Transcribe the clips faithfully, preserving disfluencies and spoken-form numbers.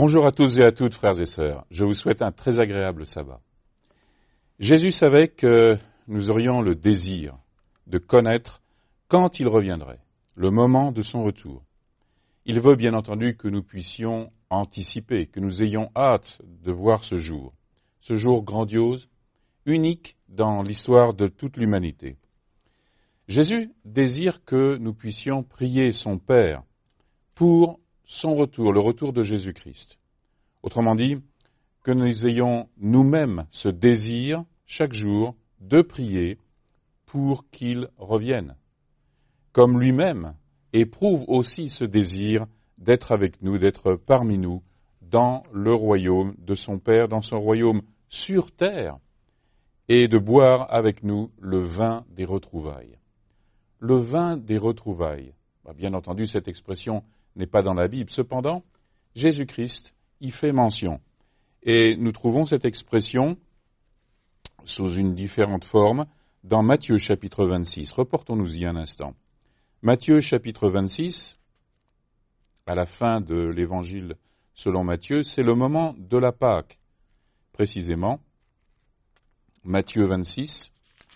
Bonjour à tous et à toutes, frères et sœurs. Je vous souhaite un très agréable sabbat. Jésus savait que nous aurions le désir de connaître quand il reviendrait, le moment de son retour. Il veut bien entendu que nous puissions anticiper, que nous ayons hâte de voir ce jour, ce jour grandiose, unique dans l'histoire de toute l'humanité. Jésus désire que nous puissions prier son Père pour son retour, le retour de Jésus-Christ. Autrement dit, que nous ayons nous-mêmes ce désir, chaque jour, de prier pour qu'il revienne. Comme lui-même éprouve aussi ce désir d'être avec nous, d'être parmi nous, dans le royaume de son Père, dans son royaume sur terre, et de boire avec nous le vin des retrouvailles. Le vin des retrouvailles. Bien entendu, cette expression n'est pas dans la Bible. Cependant, Jésus-Christ y fait mention. Et nous trouvons cette expression sous une différente forme dans Matthieu chapitre vingt-six. Reportons-nous-y un instant. Matthieu chapitre vingt-six, à la fin de l'évangile selon Matthieu, c'est le moment de la Pâque. Précisément, Matthieu vingt-six,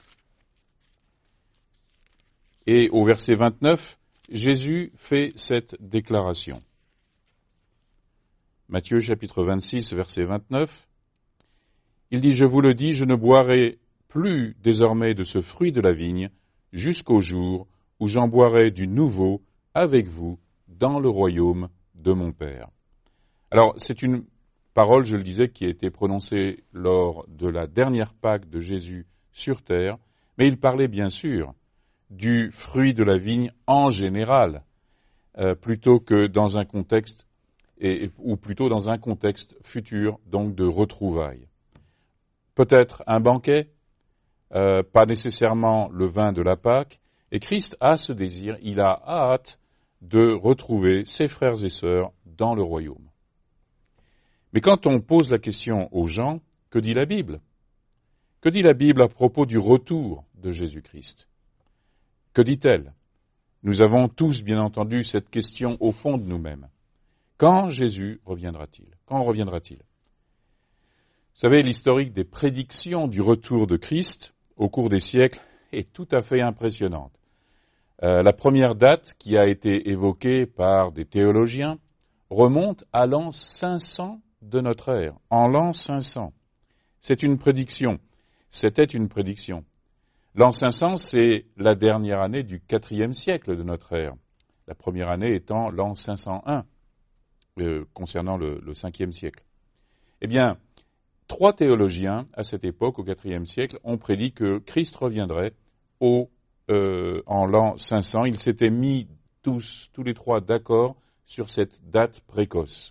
et au verset vingt-neuf, Jésus fait cette déclaration. Matthieu chapitre vingt-six, verset vingt-neuf, il dit « Je vous le dis, je ne boirai plus désormais de ce fruit de la vigne jusqu'au jour où j'en boirai du nouveau avec vous dans le royaume de mon Père. » Alors, c'est une parole, je le disais, qui a été prononcée lors de la dernière Pâque de Jésus sur terre, mais il parlait bien sûr du fruit de la vigne en général, euh, plutôt que dans un contexte, et, ou plutôt dans un contexte futur, donc de retrouvailles. Peut-être un banquet, euh, pas nécessairement le vin de la Pâque, et Christ a ce désir, il a hâte de retrouver ses frères et sœurs dans le royaume. Mais quand on pose la question aux gens, que dit la Bible ? Que dit la Bible à propos du retour de Jésus-Christ ? Que dit-elle ? Nous avons tous, bien entendu, cette question au fond de nous-mêmes. Quand Jésus reviendra-t-il ? Quand reviendra-t-il ? Vous savez, l'historique des prédictions du retour de Christ au cours des siècles est tout à fait impressionnante. Euh, la première date qui a été évoquée par des théologiens remonte à l'an cinq cents de notre ère. En l'an cinq cents. C'est une prédiction. C'était une prédiction. L'an cinq cents, c'est la dernière année du quatrième siècle de notre ère. La première année étant l'an cinq cent un, euh, concernant le, le cinquième siècle. Eh bien, trois théologiens, à cette époque, au quatrième siècle, ont prédit que Christ reviendrait au, euh, en l'an cinq cents. Ils s'étaient mis tous, tous les trois d'accord sur cette date précoce.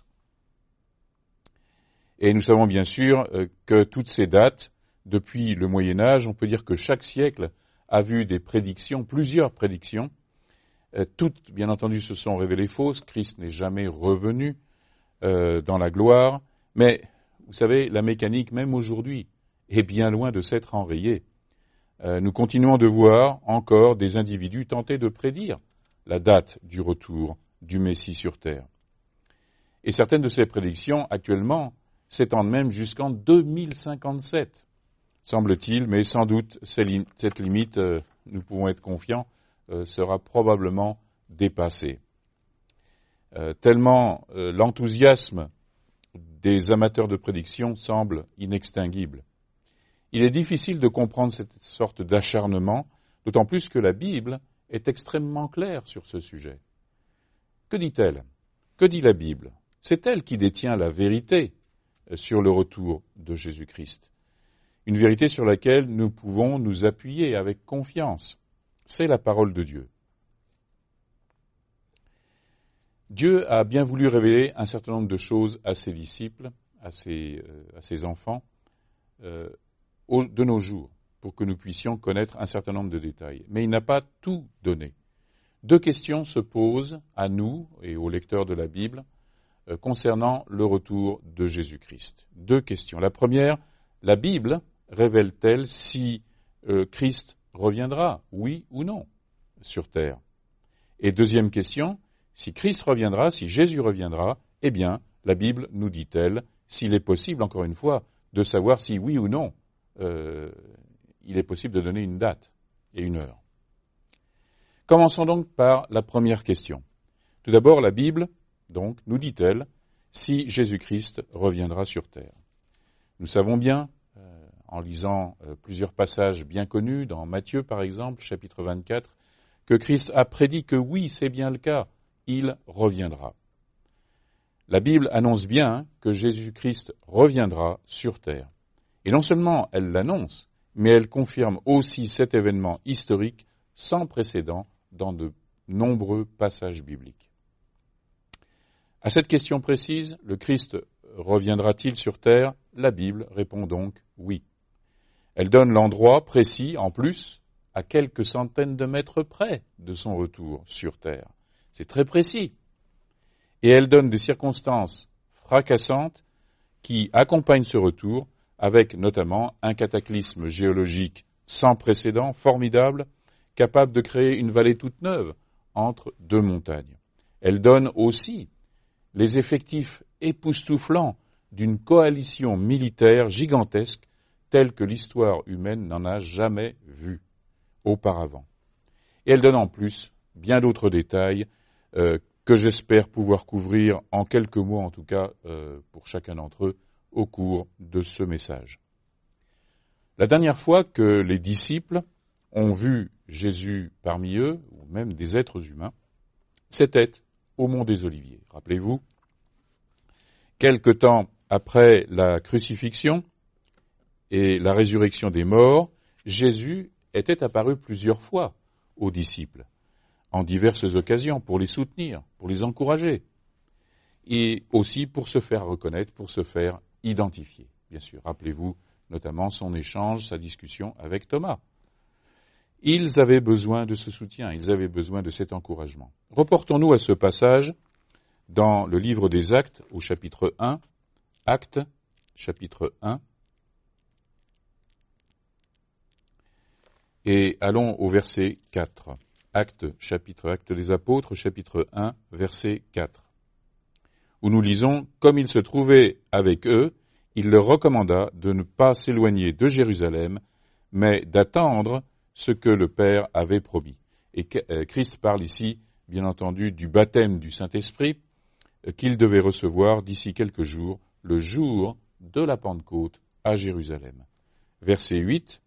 Et nous savons bien sûr euh, que toutes ces dates, depuis le Moyen-Âge, on peut dire que chaque siècle a vu des prédictions, plusieurs prédictions. Euh, toutes, bien entendu, se sont révélées fausses. Christ n'est jamais revenu euh, dans la gloire. Mais, vous savez, la mécanique, même aujourd'hui, est bien loin de s'être enrayée. Euh, nous continuons de voir encore des individus tenter de prédire la date du retour du Messie sur terre. Et certaines de ces prédictions, actuellement, s'étendent même jusqu'en deux mille cinquante-sept. Semble-t-il, mais sans doute cette limite, euh, nous pouvons être confiants, euh, sera probablement dépassée. Euh, tellement euh, l'enthousiasme des amateurs de prédiction semble inextinguible. Il est difficile de comprendre cette sorte d'acharnement, d'autant plus que la Bible est extrêmement claire sur ce sujet. Que dit-elle ? Que dit la Bible ? C'est elle qui détient la vérité sur le retour de Jésus-Christ. Une vérité sur laquelle nous pouvons nous appuyer avec confiance. C'est la parole de Dieu. Dieu a bien voulu révéler un certain nombre de choses à ses disciples, à ses, euh, à ses enfants, euh, au, de nos jours, pour que nous puissions connaître un certain nombre de détails. Mais il n'a pas tout donné. Deux questions se posent à nous et aux lecteurs de la Bible euh, concernant le retour de Jésus-Christ. Deux questions. La première, la Bible révèle-t-elle si euh, Christ reviendra, oui ou non, sur terre ? Et deuxième question, si Christ reviendra, si Jésus reviendra, eh bien, la Bible nous dit-elle s'il est possible, encore une fois, de savoir si oui ou non euh, il est possible de donner une date et une heure. Commençons donc par la première question. Tout d'abord, la Bible, donc, nous dit-elle si Jésus-Christ reviendra sur terre. Nous savons bien, euh, en lisant euh, plusieurs passages bien connus, dans Matthieu par exemple, chapitre vingt-quatre, que Christ a prédit que oui, c'est bien le cas, il reviendra. La Bible annonce bien que Jésus-Christ reviendra sur terre. Et non seulement elle l'annonce, mais elle confirme aussi cet événement historique sans précédent dans de nombreux passages bibliques. À cette question précise, le Christ reviendra-t-il sur terre? La Bible répond donc oui. Elle donne l'endroit précis, en plus, à quelques centaines de mètres près de son retour sur terre. C'est très précis. Et elle donne des circonstances fracassantes qui accompagnent ce retour, avec notamment un cataclysme géologique sans précédent, formidable, capable de créer une vallée toute neuve entre deux montagnes. Elle donne aussi les effectifs époustouflants d'une coalition militaire gigantesque telle que l'histoire humaine n'en a jamais vue auparavant. Et elle donne en plus bien d'autres détails euh, que j'espère pouvoir couvrir en quelques mots, en tout cas euh, pour chacun d'entre eux, au cours de ce message. La dernière fois que les disciples ont vu Jésus parmi eux, ou même des êtres humains, c'était au mont des Oliviers. Rappelez-vous, quelque temps après la crucifixion et la résurrection des morts, Jésus était apparu plusieurs fois aux disciples, en diverses occasions, pour les soutenir, pour les encourager, et aussi pour se faire reconnaître, pour se faire identifier. Bien sûr, rappelez-vous notamment son échange, sa discussion avec Thomas. Ils avaient besoin de ce soutien, ils avaient besoin de cet encouragement. Reportons-nous à ce passage dans le livre des Actes, au chapitre un, Actes, chapitre un, et allons au verset quatre. Actes, chapitre Actes des Apôtres, chapitre un, verset quatre, où nous lisons « Comme il se trouvait avec eux, il leur recommanda de ne pas s'éloigner de Jérusalem, mais d'attendre ce que le Père avait promis. » Et Christ parle ici, bien entendu, du baptême du Saint-Esprit qu'il devait recevoir d'ici quelques jours, le jour de la Pentecôte à Jérusalem. Verset huit.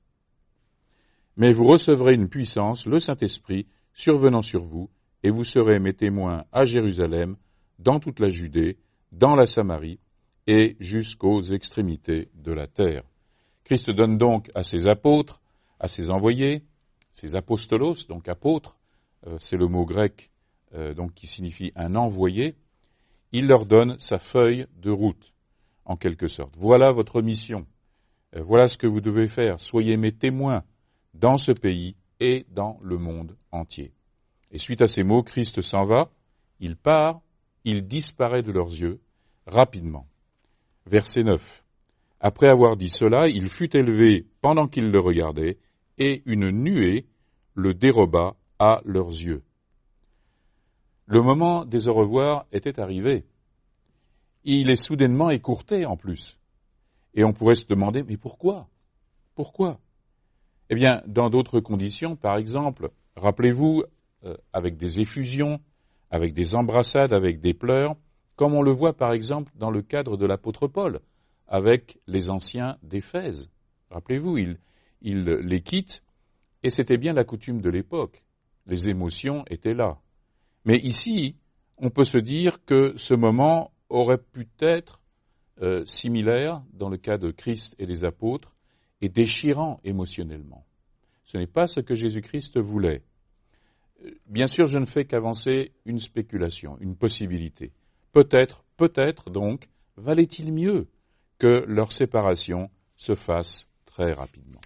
« Mais vous recevrez une puissance, le Saint-Esprit, survenant sur vous, et vous serez mes témoins à Jérusalem, dans toute la Judée, dans la Samarie, et jusqu'aux extrémités de la terre. » Christ donne donc à ses apôtres, à ses envoyés, ses apostolos, donc apôtres, euh, c'est le mot grec euh, donc qui signifie un envoyé, il leur donne sa feuille de route, en quelque sorte. Voilà votre mission, euh, voilà ce que vous devez faire, soyez mes témoins dans ce pays et dans le monde entier. Et suite à ces mots, Christ s'en va, il part, il disparaît de leurs yeux, rapidement. Verset neuf. Après avoir dit cela, il fut élevé pendant qu'ils le regardaient, et une nuée le déroba à leurs yeux. Le moment des au revoir était arrivé. Il est soudainement écourté en plus. Et on pourrait se demander, mais pourquoi? Pourquoi? Eh bien, dans d'autres conditions, par exemple, rappelez-vous, euh, avec des effusions, avec des embrassades, avec des pleurs, comme on le voit par exemple dans le cadre de l'apôtre Paul, avec les anciens d'Éphèse. Rappelez-vous, il, il les quitte, et c'était bien la coutume de l'époque. Les émotions étaient là. Mais ici, on peut se dire que ce moment aurait pu être euh, similaire dans le cas de Christ et des apôtres, et déchirant émotionnellement. Ce n'est pas ce que Jésus-Christ voulait. Bien sûr, je ne fais qu'avancer une spéculation, une possibilité. Peut-être, peut-être donc, valait-il mieux que leur séparation se fasse très rapidement.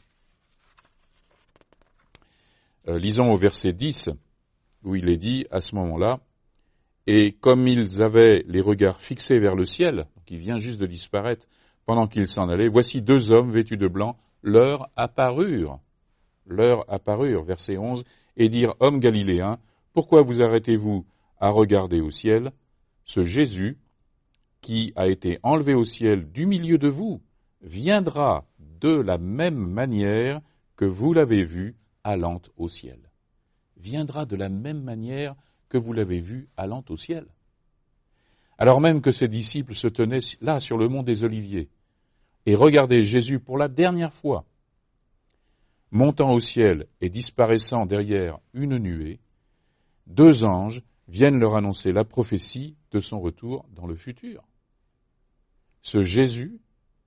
Euh, lisons au verset dix, où il est dit, à ce moment-là, « Et comme ils avaient les regards fixés vers le ciel, qui vient juste de disparaître, pendant qu'ils s'en allaient, voici deux hommes vêtus de blanc, leur apparurent. » Leur apparurent, verset onze, et dirent, « Hommes galiléens, pourquoi vous arrêtez-vous à regarder au ciel? Ce Jésus qui a été enlevé au ciel du milieu de vous viendra de la même manière que vous l'avez vu allant au ciel. Viendra de la même manière que vous l'avez vu allant au ciel. Alors même que ses disciples se tenaient là sur le mont des Oliviers et regardaient Jésus pour la dernière fois, montant au ciel et disparaissant derrière une nuée, deux anges viennent leur annoncer la prophétie de son retour dans le futur. Ce Jésus,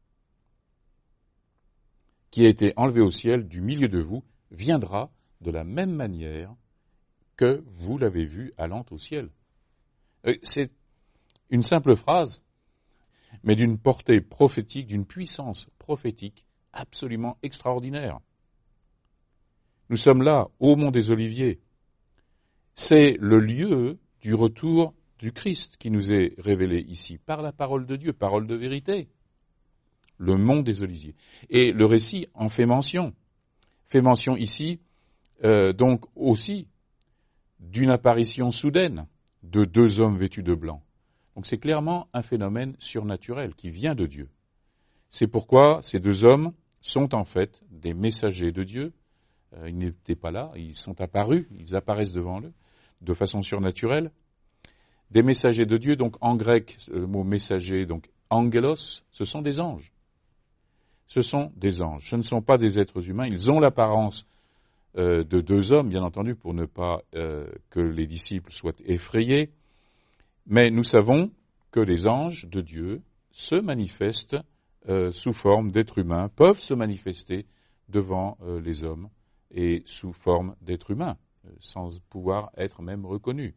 qui a été enlevé au ciel du milieu de vous, viendra de la même manière que vous l'avez vu allant au ciel. C'est une simple phrase, mais d'une portée prophétique, d'une puissance prophétique absolument extraordinaire. Nous sommes là, au mont des Oliviers. C'est le lieu du retour du Christ qui nous est révélé ici, par la parole de Dieu, parole de vérité. Le mont des Oliviers. Et le récit en fait mention. Fait mention ici, euh, donc aussi, d'une apparition soudaine de deux hommes vêtus de blanc. Donc c'est clairement un phénomène surnaturel qui vient de Dieu. C'est pourquoi ces deux hommes sont en fait des messagers de Dieu. Euh, ils n'étaient pas là, ils sont apparus, ils apparaissent devant eux de façon surnaturelle. Des messagers de Dieu, donc en grec, le mot messager, donc angelos, ce sont des anges. Ce sont des anges, ce ne sont pas des êtres humains, ils ont l'apparence euh, de deux hommes, bien entendu, pour ne pas euh, que les disciples soient effrayés, mais nous savons que les anges de Dieu se manifestent euh, sous forme d'êtres humains, peuvent se manifester devant euh, les hommes et sous forme d'êtres humains, euh, sans pouvoir être même reconnus.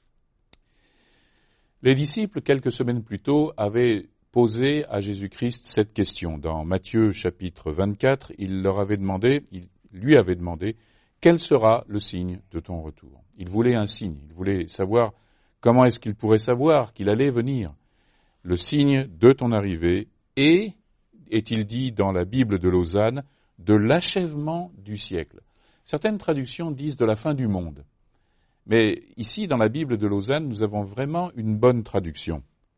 Les disciples, quelques semaines plus tôt, avaient posé à Jésus-Christ cette question. Dans Matthieu chapitre vingt-quatre, il leur avait demandé, il lui avait demandé, quel sera le signe de ton retour? Il voulait un signe, il voulait savoir comment est-ce qu'il pourrait savoir qu'il allait venir. Le signe de ton arrivée et, est-il dit dans la Bible de Lausanne, de l'achèvement du siècle. Certaines traductions disent de la fin du monde. Mais ici, dans la Bible de Lausanne, nous avons vraiment une bonne traduction.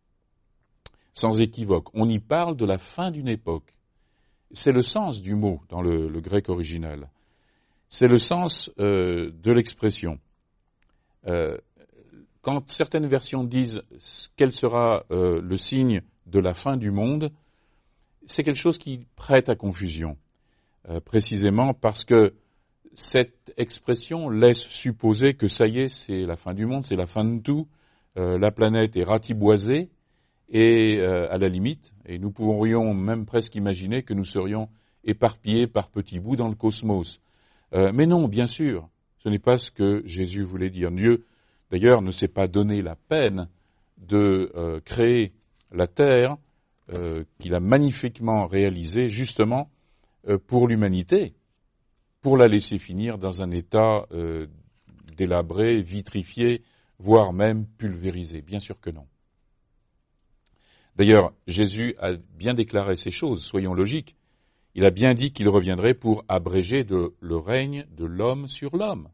Sans équivoque. On y parle de la fin d'une époque. C'est le sens du mot dans le, le grec original. C'est le sens euh, de l'expression. Euh, quand certaines versions disent quel sera euh, le signe de la fin du monde, c'est quelque chose qui prête à confusion. Euh, précisément parce que cette expression laisse supposer que ça y est, c'est la fin du monde, c'est la fin de tout, euh, la planète est ratiboisée, et euh, à la limite, et nous pourrions même presque imaginer que nous serions éparpillés par petits bouts dans le cosmos. Euh, mais non, bien sûr, ce n'est pas ce que Jésus voulait dire. Dieu, d'ailleurs, ne s'est pas donné la peine de euh, créer la terre, euh, qu'il a magnifiquement réalisée justement euh, pour l'humanité, pour la laisser finir dans un état euh, délabré, vitrifié, voire même pulvérisé. Bien sûr que non. D'ailleurs, Jésus a bien déclaré ces choses, soyons logiques. Il a bien dit qu'il reviendrait pour abréger de, le règne de l'homme sur l'homme,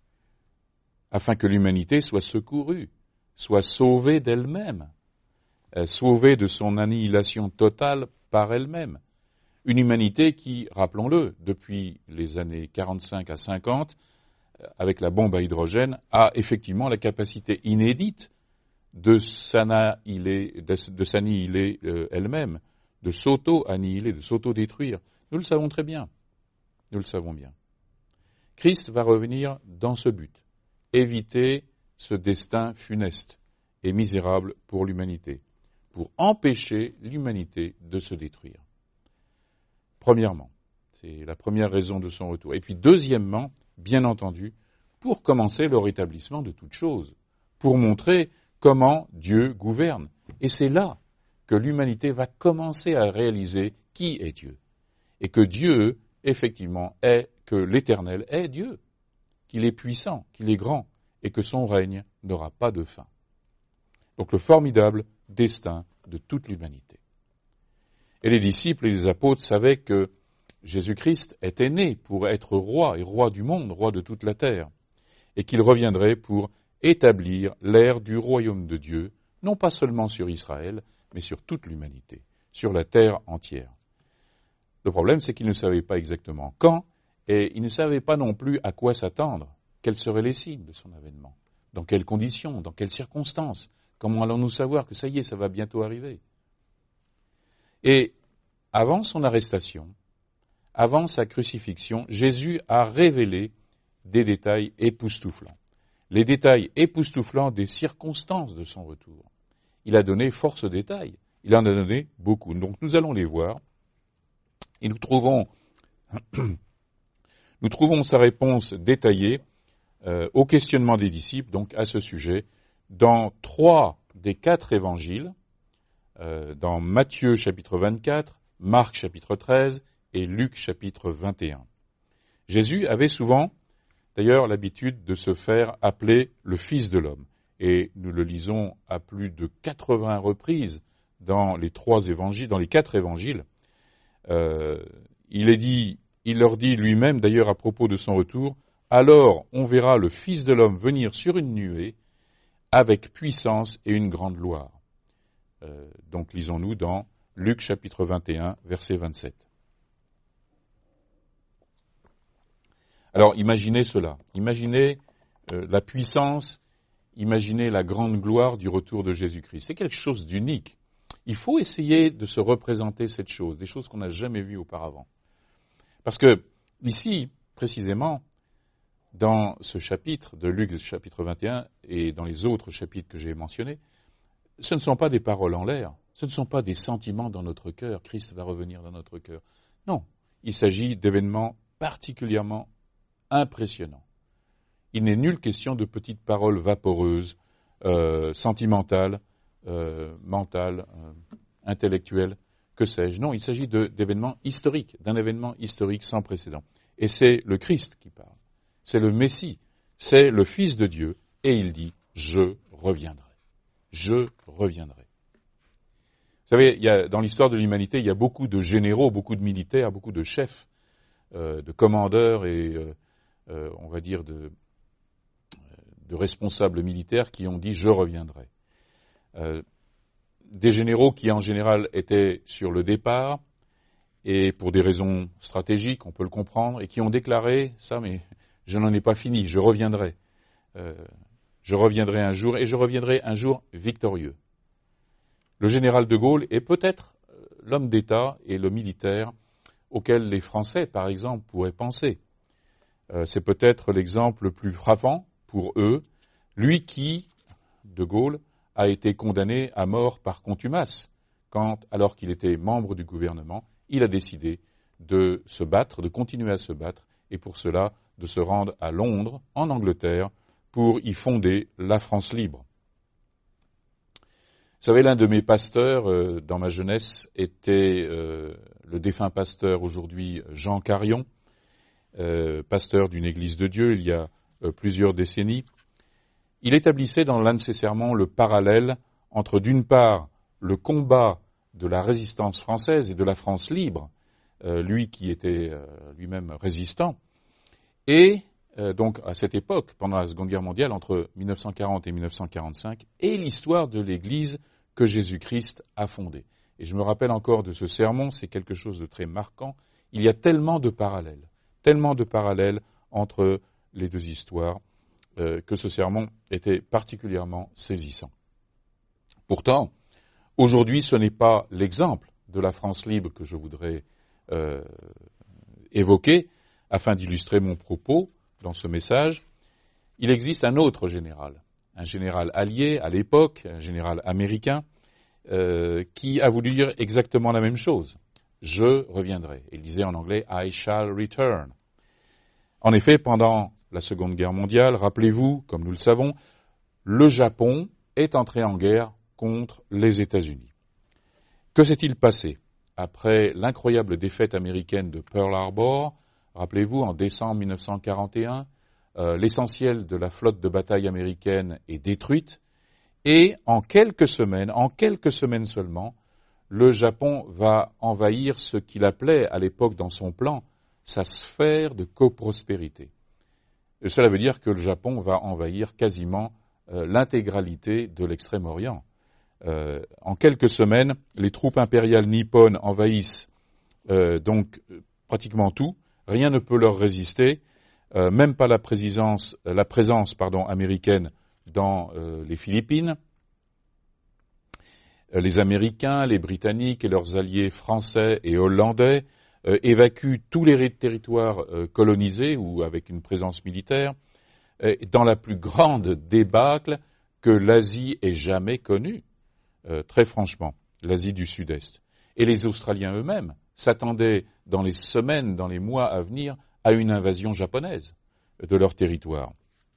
afin que l'humanité soit secourue, soit sauvée d'elle-même, euh, sauvée de son annihilation totale par elle-même. Une humanité qui, rappelons-le, depuis les années quarante-cinq à cinquante, avec la bombe à hydrogène, a effectivement la capacité inédite de s'annihiler, de, de s'annihiler euh, elle-même, de s'auto-annihiler, de s'auto-détruire. Nous le savons très bien. Nous le savons bien. Christ va revenir dans ce but, éviter ce destin funeste et misérable pour l'humanité, pour empêcher l'humanité de se détruire. Premièrement, c'est la première raison de son retour. Et puis deuxièmement, bien entendu, pour commencer le rétablissement de toutes choses, pour montrer comment Dieu gouverne. Et c'est là que l'humanité va commencer à réaliser qui est Dieu. Et que Dieu, effectivement, est, que l'Éternel est Dieu, qu'il est puissant, qu'il est grand, et que son règne n'aura pas de fin. Donc le formidable destin de toute l'humanité. Et les disciples et les apôtres savaient que Jésus-Christ était né pour être roi, et roi du monde, roi de toute la terre, et qu'il reviendrait pour établir l'ère du royaume de Dieu, non pas seulement sur Israël, mais sur toute l'humanité, sur la terre entière. Le problème, c'est qu'il ne savait pas exactement quand, et il ne savait pas non plus à quoi s'attendre, quels seraient les signes de son avènement, dans quelles conditions, dans quelles circonstances, comment allons-nous savoir que ça y est, ça va bientôt arriver. Et avant son arrestation, avant sa crucifixion, Jésus a révélé des détails époustouflants. Les détails époustouflants des circonstances de son retour. Il a donné force détails. Il en a donné beaucoup. Donc nous allons les voir. Et nous trouvons, nous trouvons sa réponse détaillée euh, au questionnement des disciples, donc à ce sujet, dans trois des quatre évangiles, euh, dans Matthieu chapitre vingt-quatre, Marc chapitre treize et Luc chapitre vingt et un. Jésus avait souvent, d'ailleurs, l'habitude de se faire appeler le Fils de l'homme. Et nous le lisons à plus de quatre-vingts reprises dans les trois évangiles, dans les quatre évangiles. Euh, il est dit, il leur dit lui-même, d'ailleurs à propos de son retour, « Alors on verra le Fils de l'homme venir sur une nuée avec puissance et une grande gloire. Euh, » Donc lisons-nous dans Luc chapitre vingt et un, verset vingt-sept. Alors imaginez cela, imaginez euh, la puissance, imaginez la grande gloire du retour de Jésus-Christ. C'est quelque chose d'unique. Il faut essayer de se représenter cette chose, des choses qu'on n'a jamais vues auparavant. Parce que ici, précisément, dans ce chapitre de Luc chapitre vingt et un et dans les autres chapitres que j'ai mentionnés, ce ne sont pas des paroles en l'air, ce ne sont pas des sentiments dans notre cœur, Christ va revenir dans notre cœur. Non, il s'agit d'événements particulièrement impressionnant. Il n'est nulle question de petites paroles vaporeuses, euh, sentimentales, euh, mentales, euh, intellectuelles, que sais-je. Non, il s'agit de, d'événements historiques, d'un événement historique sans précédent. Et c'est le Christ qui parle. C'est le Messie. C'est le Fils de Dieu. Et il dit, je reviendrai. Je reviendrai. Vous savez, il y a, dans l'histoire de l'humanité, il y a beaucoup de généraux, beaucoup de militaires, beaucoup de chefs, euh, de commandeurs et euh, Euh, on va dire, de, de responsables militaires qui ont dit « je reviendrai euh, ». Des généraux qui, en général, étaient sur le départ, et pour des raisons stratégiques, on peut le comprendre, et qui ont déclaré « ça, mais je n'en ai pas fini, je reviendrai. Euh, je reviendrai un jour, et je reviendrai un jour victorieux ». Le général de Gaulle est peut-être l'homme d'État et le militaire auquel les Français, par exemple, pourraient penser. C'est peut-être l'exemple le plus frappant pour eux, lui qui, de Gaulle, a été condamné à mort par contumace, quand, alors qu'il était membre du gouvernement, il a décidé de se battre, de continuer à se battre, et pour cela de se rendre à Londres, en Angleterre, pour y fonder la France libre. Vous savez, l'un de mes pasteurs, euh, dans ma jeunesse, était euh, le défunt pasteur aujourd'hui Jean Carion, Euh, pasteur d'une église de Dieu il y a euh, plusieurs décennies. Il établissait dans l'un de ses sermons le parallèle entre, d'une part, le combat de la résistance française et de la France libre, euh, lui qui était euh, lui-même résistant, et euh, donc à cette époque, pendant la Seconde Guerre mondiale, entre mille neuf cent quarante et mille neuf cent quarante-cinq, et l'histoire de l'Église que Jésus-Christ a fondée. Et je me rappelle encore de ce sermon, c'est quelque chose de très marquant. Il y a tellement de parallèles. Tellement de parallèles entre les deux histoires euh, que ce sermon était particulièrement saisissant. Pourtant, aujourd'hui, ce n'est pas l'exemple de la France libre que je voudrais euh, évoquer afin d'illustrer mon propos dans ce message. Il existe un autre général, un général allié à l'époque, un général américain, euh, qui a voulu dire exactement la même chose. Je reviendrai. Il disait en anglais « I shall return ». En effet, pendant la Seconde Guerre mondiale, rappelez-vous, comme nous le savons, le Japon est entré en guerre contre les États-Unis. Que s'est-il passé après l'incroyable défaite américaine de Pearl Harbor? Rappelez-vous, en décembre mille neuf cent quarante et un, euh, l'essentiel de la flotte de bataille américaine est détruite, et en quelques semaines, en quelques semaines seulement, le Japon va envahir ce qu'il appelait à l'époque dans son plan sa sphère de coprospérité. Et cela veut dire que le Japon va envahir quasiment euh, l'intégralité de l'Extrême-Orient. Euh, en quelques semaines, les troupes impériales nippones envahissent euh, donc pratiquement tout. Rien ne peut leur résister, euh, même pas la présence, la présence pardon, américaine dans euh, les Philippines. Euh, les Américains, les Britanniques et leurs alliés français et hollandais euh, évacuent tous les territoires euh, colonisés ou avec une présence militaire euh, dans la plus grande débâcle que l'Asie ait jamais connue. Euh, très franchement, l'Asie du Sud-Est. Et les Australiens eux-mêmes s'attendaient dans les semaines, dans les mois à venir, à une invasion japonaise de leur territoire.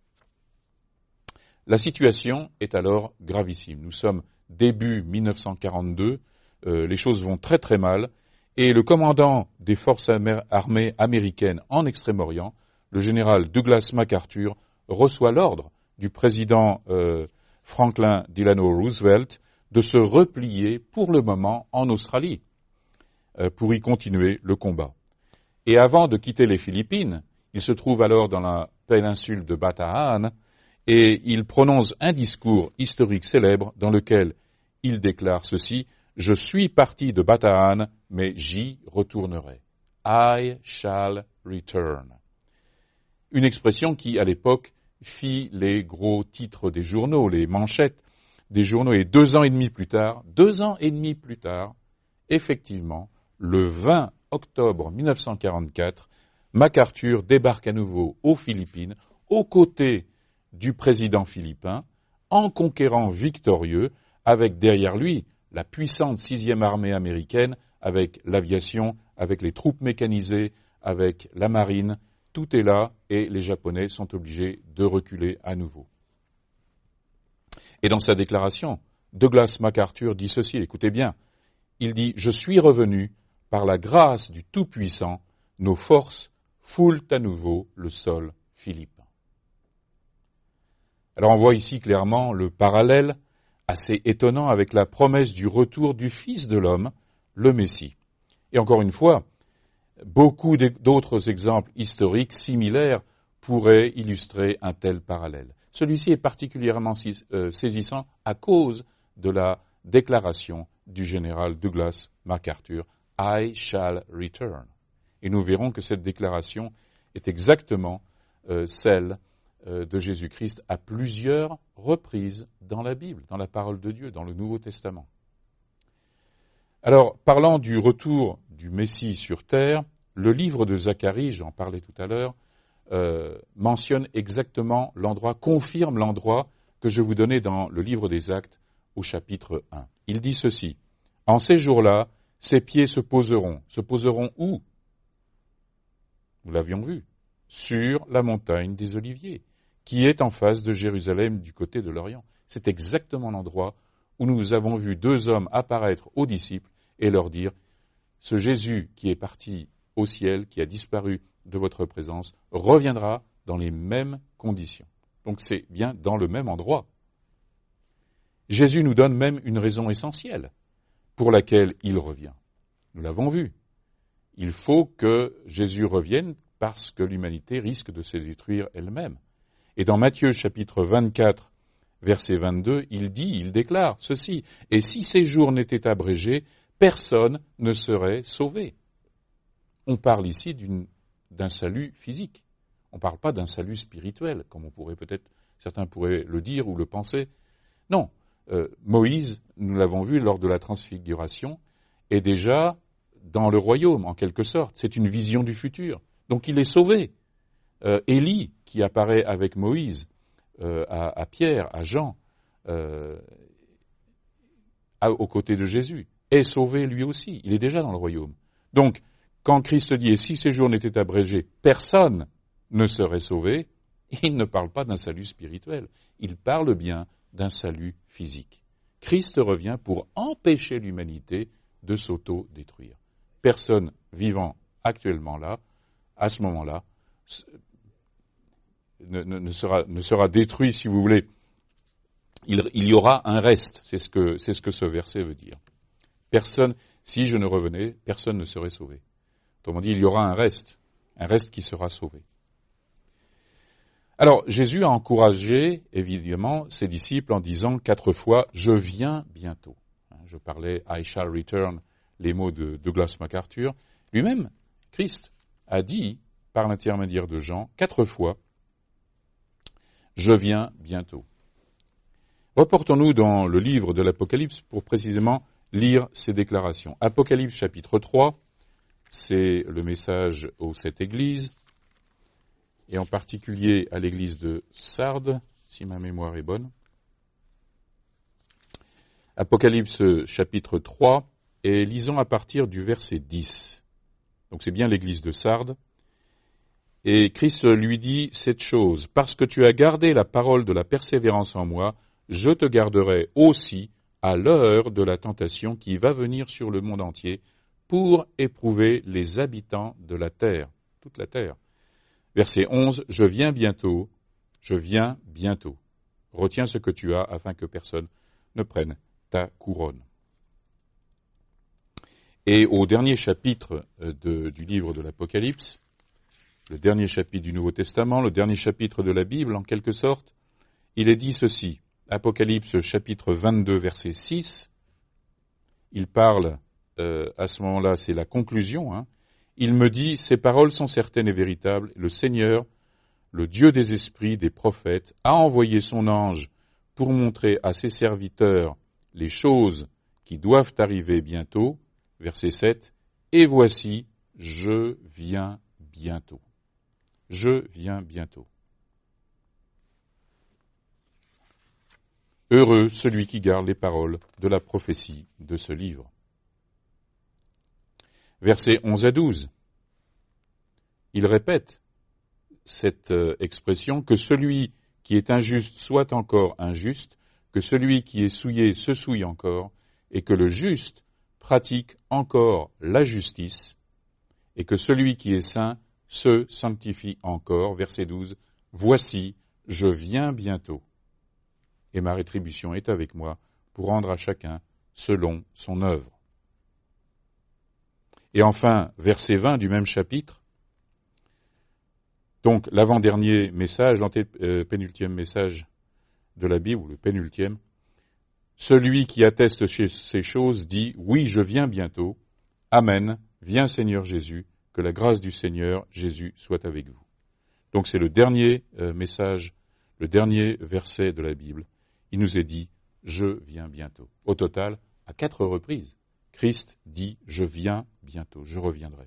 La situation est alors gravissime. Nous sommes début mille neuf cent quarante-deux, euh, les choses vont très très mal, et le commandant des forces armées américaines en Extrême-Orient, le général Douglas MacArthur, reçoit l'ordre du président euh, Franklin Delano Roosevelt de se replier pour le moment en Australie, euh, pour y continuer le combat. Et avant de quitter les Philippines, il se trouve alors dans la péninsule de Bataan, et il prononce un discours historique célèbre dans lequel il déclare ceci: « Je suis parti de Bataan, mais j'y retournerai. I shall return. » Une expression qui, à l'époque, fit les gros titres des journaux, les manchettes des journaux. Et deux ans et demi plus tard, deux ans et demi plus tard, effectivement, le vingt octobre mille neuf cent quarante-quatre, MacArthur débarque à nouveau aux Philippines, aux côtés du président philippin, en conquérant victorieux, avec derrière lui la puissante sixième armée américaine, avec l'aviation, avec les troupes mécanisées, avec la marine. Tout est là et les Japonais sont obligés de reculer à nouveau. Et dans sa déclaration, Douglas MacArthur dit ceci, écoutez bien, il dit « Je suis revenu par la grâce du Tout-Puissant, nos forces foulent à nouveau le sol philippin. » Alors on voit ici clairement le parallèle assez étonnant avec la promesse du retour du Fils de l'homme, le Messie. Et encore une fois, beaucoup d'autres exemples historiques similaires pourraient illustrer un tel parallèle. Celui-ci est particulièrement saisissant à cause de la déclaration du général Douglas MacArthur, « I shall return ». Et nous verrons que cette déclaration est exactement euh, celle euh, de Jésus-Christ à plusieurs reprises dans la Bible, dans la parole de Dieu, dans le Nouveau Testament. Alors, parlant du retour du Messie sur terre, le livre de Zacharie, j'en parlais tout à l'heure, euh, mentionne exactement l'endroit, confirme l'endroit que je vous donnais dans le livre des Actes au chapitre un. Il dit ceci: « En ces jours-là, ses pieds se poseront. Se poseront où ? Nous l'avions vu, sur la montagne des Oliviers, qui est en face de Jérusalem du côté de l'Orient. » C'est exactement l'endroit où nous avons vu deux hommes apparaître aux disciples et leur dire « Ce Jésus qui est parti au ciel, qui a disparu de votre présence, reviendra dans les mêmes conditions. » Donc c'est bien dans le même endroit. Jésus nous donne même une raison essentielle pour laquelle il revient. Nous l'avons vu. Il faut que Jésus revienne parce que l'humanité risque de se détruire elle-même. Et dans Matthieu chapitre vingt-quatre, verset vingt-deux, il dit, il déclare ceci: « Et si ces jours n'étaient abrégés, personne ne serait sauvé. » On parle ici d'une, d'un salut physique. On ne parle pas d'un salut spirituel, comme on pourrait peut-être, certains pourraient le dire ou le penser. Non, euh, Moïse, nous l'avons vu lors de la transfiguration, est déjà dans le royaume, en quelque sorte. C'est une vision du futur. Donc il est sauvé. Euh, Élie, qui apparaît avec Moïse, euh, à, à Pierre, à Jean, euh, à, aux côtés de Jésus, est sauvé lui aussi. Il est déjà dans le royaume. Donc, quand Christ dit « Et si ces jours n'étaient abrégés, personne ne serait sauvé », il ne parle pas d'un salut spirituel. Il parle bien d'un salut physique. Christ revient pour empêcher l'humanité de s'auto-détruire. Personne vivant actuellement là, à ce moment-là, ne, ne, ne, sera, ne sera détruit, si vous voulez. Il, il y aura un reste, c'est ce que, c'est ce que ce verset veut dire. Personne, si je ne revenais, personne ne serait sauvé. Autrement dit, il y aura un reste, un reste qui sera sauvé. Alors, Jésus a encouragé, évidemment, ses disciples en disant quatre fois « Je viens bientôt ». Je parlais « I shall return », les mots de Douglas MacArthur. Lui-même, Christ, a dit, par l'intermédiaire de Jean, quatre fois « Je viens bientôt ». Reportons-nous dans le livre de l'Apocalypse pour précisément lire ces déclarations. Apocalypse chapitre trois, c'est le message aux sept églises, et en particulier à l'église de Sardes, si ma mémoire est bonne. Apocalypse chapitre trois, et lisons à partir du verset dix. Donc c'est bien l'église de Sardes. Et Christ lui dit cette chose, « Parce que tu as gardé la parole de la persévérance en moi, je te garderai aussi à l'heure de la tentation qui va venir sur le monde entier pour éprouver les habitants de la terre, toute la terre. » Verset onze, « Je viens bientôt, je viens bientôt. Retiens ce que tu as afin que personne ne prenne ta couronne. » Et au dernier chapitre de, du livre de l'Apocalypse, le dernier chapitre du Nouveau Testament, le dernier chapitre de la Bible, en quelque sorte, il est dit ceci. Apocalypse chapitre vingt-deux, verset six, il parle, euh, à ce moment-là, c'est la conclusion, hein, il me dit, ces paroles sont certaines et véritables, le Seigneur, le Dieu des esprits, des prophètes, a envoyé son ange pour montrer à ses serviteurs les choses qui doivent arriver bientôt, verset sept, et voici, je viens bientôt. Je viens bientôt. Heureux celui qui garde les paroles de la prophétie de ce livre. Versets onze à douze. Il répète cette euh, expression, que celui qui est injuste soit encore injuste, que celui qui est souillé se souille encore, et que le juste pratique encore la justice, et que celui qui est saint se sanctifie encore. Verset douze. Voici, je viens bientôt, et ma rétribution est avec moi pour rendre à chacun selon son œuvre. Et enfin, verset vingt du même chapitre, donc l'avant-dernier message, l'antépénultième message de la Bible, ou le pénultième, celui qui atteste ces choses dit, oui, je viens bientôt, Amen, viens Seigneur Jésus, que la grâce du Seigneur Jésus soit avec vous. Donc c'est le dernier euh, message, le dernier verset de la Bible. Il nous est dit, je viens bientôt. Au total, à quatre reprises, Christ dit, je viens bientôt, je reviendrai.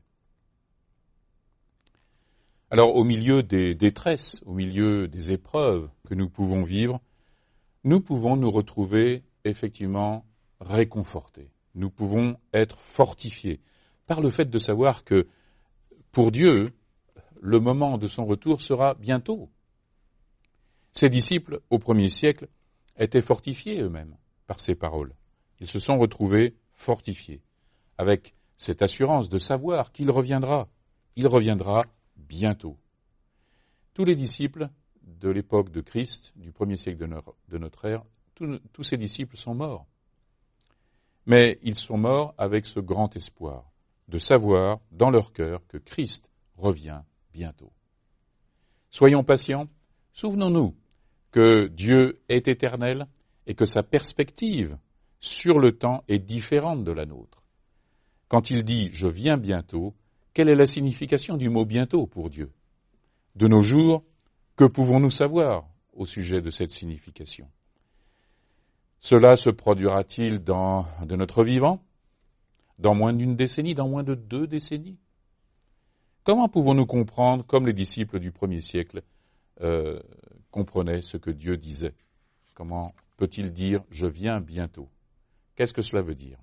Alors, au milieu des détresses, au milieu des épreuves que nous pouvons vivre, nous pouvons nous retrouver effectivement réconfortés. Nous pouvons être fortifiés par le fait de savoir que, pour Dieu, le moment de son retour sera bientôt. Ses disciples, au premier siècle, étaient fortifiés eux-mêmes par ces paroles. Ils se sont retrouvés fortifiés, avec cette assurance de savoir qu'il reviendra. Il reviendra bientôt. Tous les disciples de l'époque de Christ, du premier siècle de notre, de notre ère, tous, tous ces disciples sont morts. Mais ils sont morts avec ce grand espoir de savoir dans leur cœur que Christ revient bientôt. Soyons patients, souvenons-nous que Dieu est éternel et que sa perspective sur le temps est différente de la nôtre. Quand il dit « je viens bientôt », quelle est la signification du mot « bientôt » pour Dieu ? De nos jours, que pouvons-nous savoir au sujet de cette signification ? Cela se produira-t-il dans de notre vivant ? Dans moins d'une décennie, dans moins de deux décennies ? Comment pouvons-nous comprendre, comme les disciples du premier siècle euh, comprenaient ce que Dieu disait ? Comment peut-il dire « je viens bientôt » ? Qu'est-ce que cela veut dire ?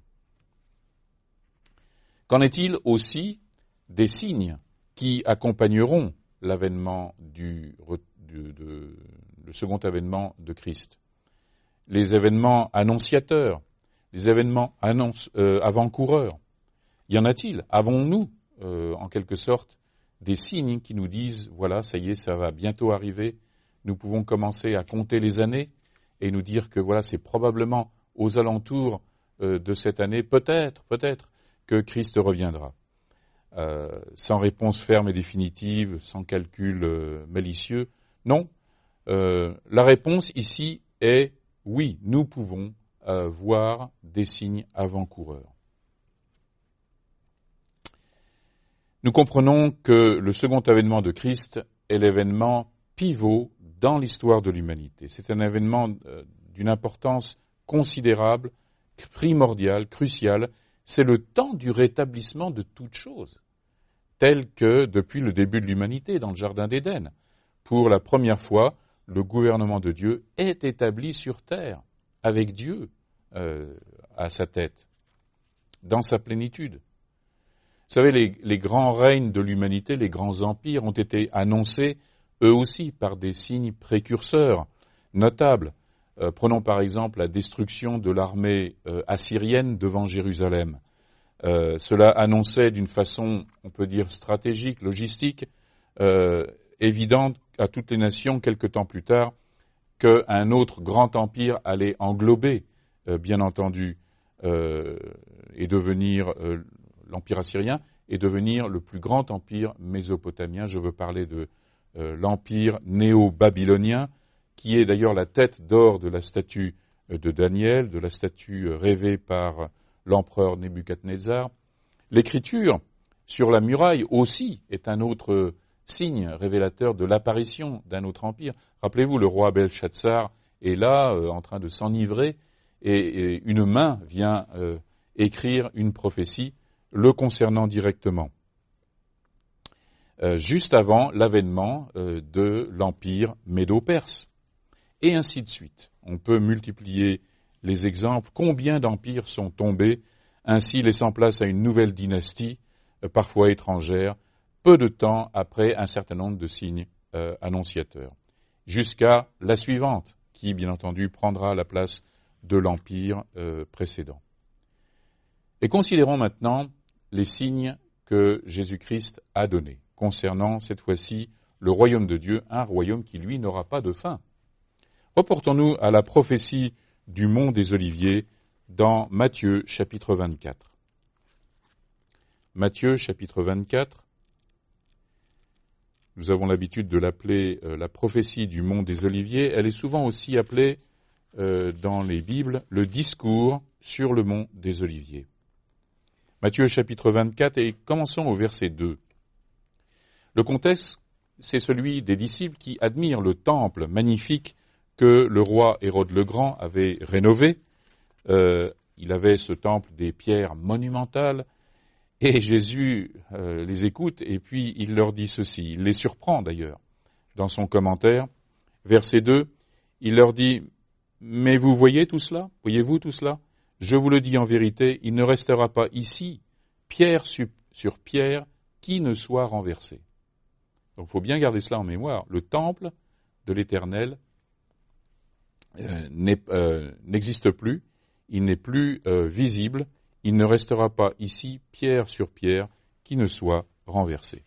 Qu'en est-il aussi des signes qui accompagneront l'avènement du, du de, le second avènement de Christ ? Les événements annonciateurs, les événements annonce, euh, avant-coureurs. Y en a-t-il ? Avons-nous, euh, en quelque sorte, des signes qui nous disent, voilà, ça y est, ça va bientôt arriver, nous pouvons commencer à compter les années et nous dire que voilà, c'est probablement aux alentours euh, de cette année, peut-être, peut-être, que Christ reviendra. Euh, sans réponse ferme et définitive, sans calcul euh, malicieux, non, euh, la réponse ici est oui, nous pouvons euh, voir des signes avant-coureurs. Nous comprenons que le second avènement de Christ est l'événement pivot dans l'histoire de l'humanité. C'est un événement euh, d'une importance considérable, primordiale, cruciale. C'est le temps du rétablissement de toutes choses, tel que depuis le début de l'humanité dans le Jardin d'Éden. Pour la première fois, le gouvernement de Dieu est établi sur terre, avec Dieu euh, à sa tête, dans sa plénitude. Vous savez, les, les grands règnes de l'humanité, les grands empires ont été annoncés, eux aussi, par des signes précurseurs notables. Euh, prenons par exemple la destruction de l'armée euh, assyrienne devant Jérusalem. Euh, cela annonçait d'une façon, on peut dire, stratégique, logistique, euh, évidente à toutes les nations, quelque temps plus tard, qu'un autre grand empire allait englober, euh, bien entendu, euh, et devenir euh, l'empire assyrien, et devenir le plus grand empire mésopotamien. Je veux parler de euh, l'empire néo-babylonien, qui est d'ailleurs la tête d'or de la statue de Daniel, de la statue rêvée par l'empereur Nebuchadnezzar. L'écriture sur la muraille aussi est un autre signe révélateur de l'apparition d'un autre empire. Rappelez-vous, le roi Belshazzar est là, euh, en train de s'enivrer, et, et une main vient euh, écrire une prophétie le concernant directement, euh, juste avant l'avènement euh, de l'empire médo-perse. Et ainsi de suite. On peut multiplier les exemples. Combien d'empires sont tombés, ainsi laissant place à une nouvelle dynastie, euh, parfois étrangère, peu de temps après un certain nombre de signes euh, annonciateurs, jusqu'à la suivante, qui, bien entendu, prendra la place de l'empire euh, précédent. Et considérons maintenant les signes que Jésus-Christ a donnés, concernant cette fois-ci le royaume de Dieu, un royaume qui, lui, n'aura pas de fin. Reportons-nous à la prophétie du mont des Oliviers dans Matthieu chapitre vingt-quatre. Matthieu chapitre vingt-quatre, nous avons l'habitude de l'appeler euh, la prophétie du mont des Oliviers. Elle est souvent aussi appelée euh, dans les Bibles le discours sur le mont des Oliviers. Matthieu chapitre vingt-quatre, et commençons au verset deux. Le contexte, c'est celui des disciples qui admirent le temple magnifique que le roi Hérode le Grand avait rénové. Euh, il avait ce temple des pierres monumentales, et Jésus euh, les écoute, et puis il leur dit ceci, il les surprend d'ailleurs dans son commentaire. Verset deux, il leur dit, « Mais vous voyez tout cela? Voyez-vous tout cela? Je vous le dis en vérité, il ne restera pas ici, pierre sur pierre, qui ne soit renversé. » Donc il faut bien garder cela en mémoire. Le temple de l'Éternel euh, euh, n'existe plus, il n'est plus euh, visible, il ne restera pas ici pierre sur pierre qui ne soit renversé.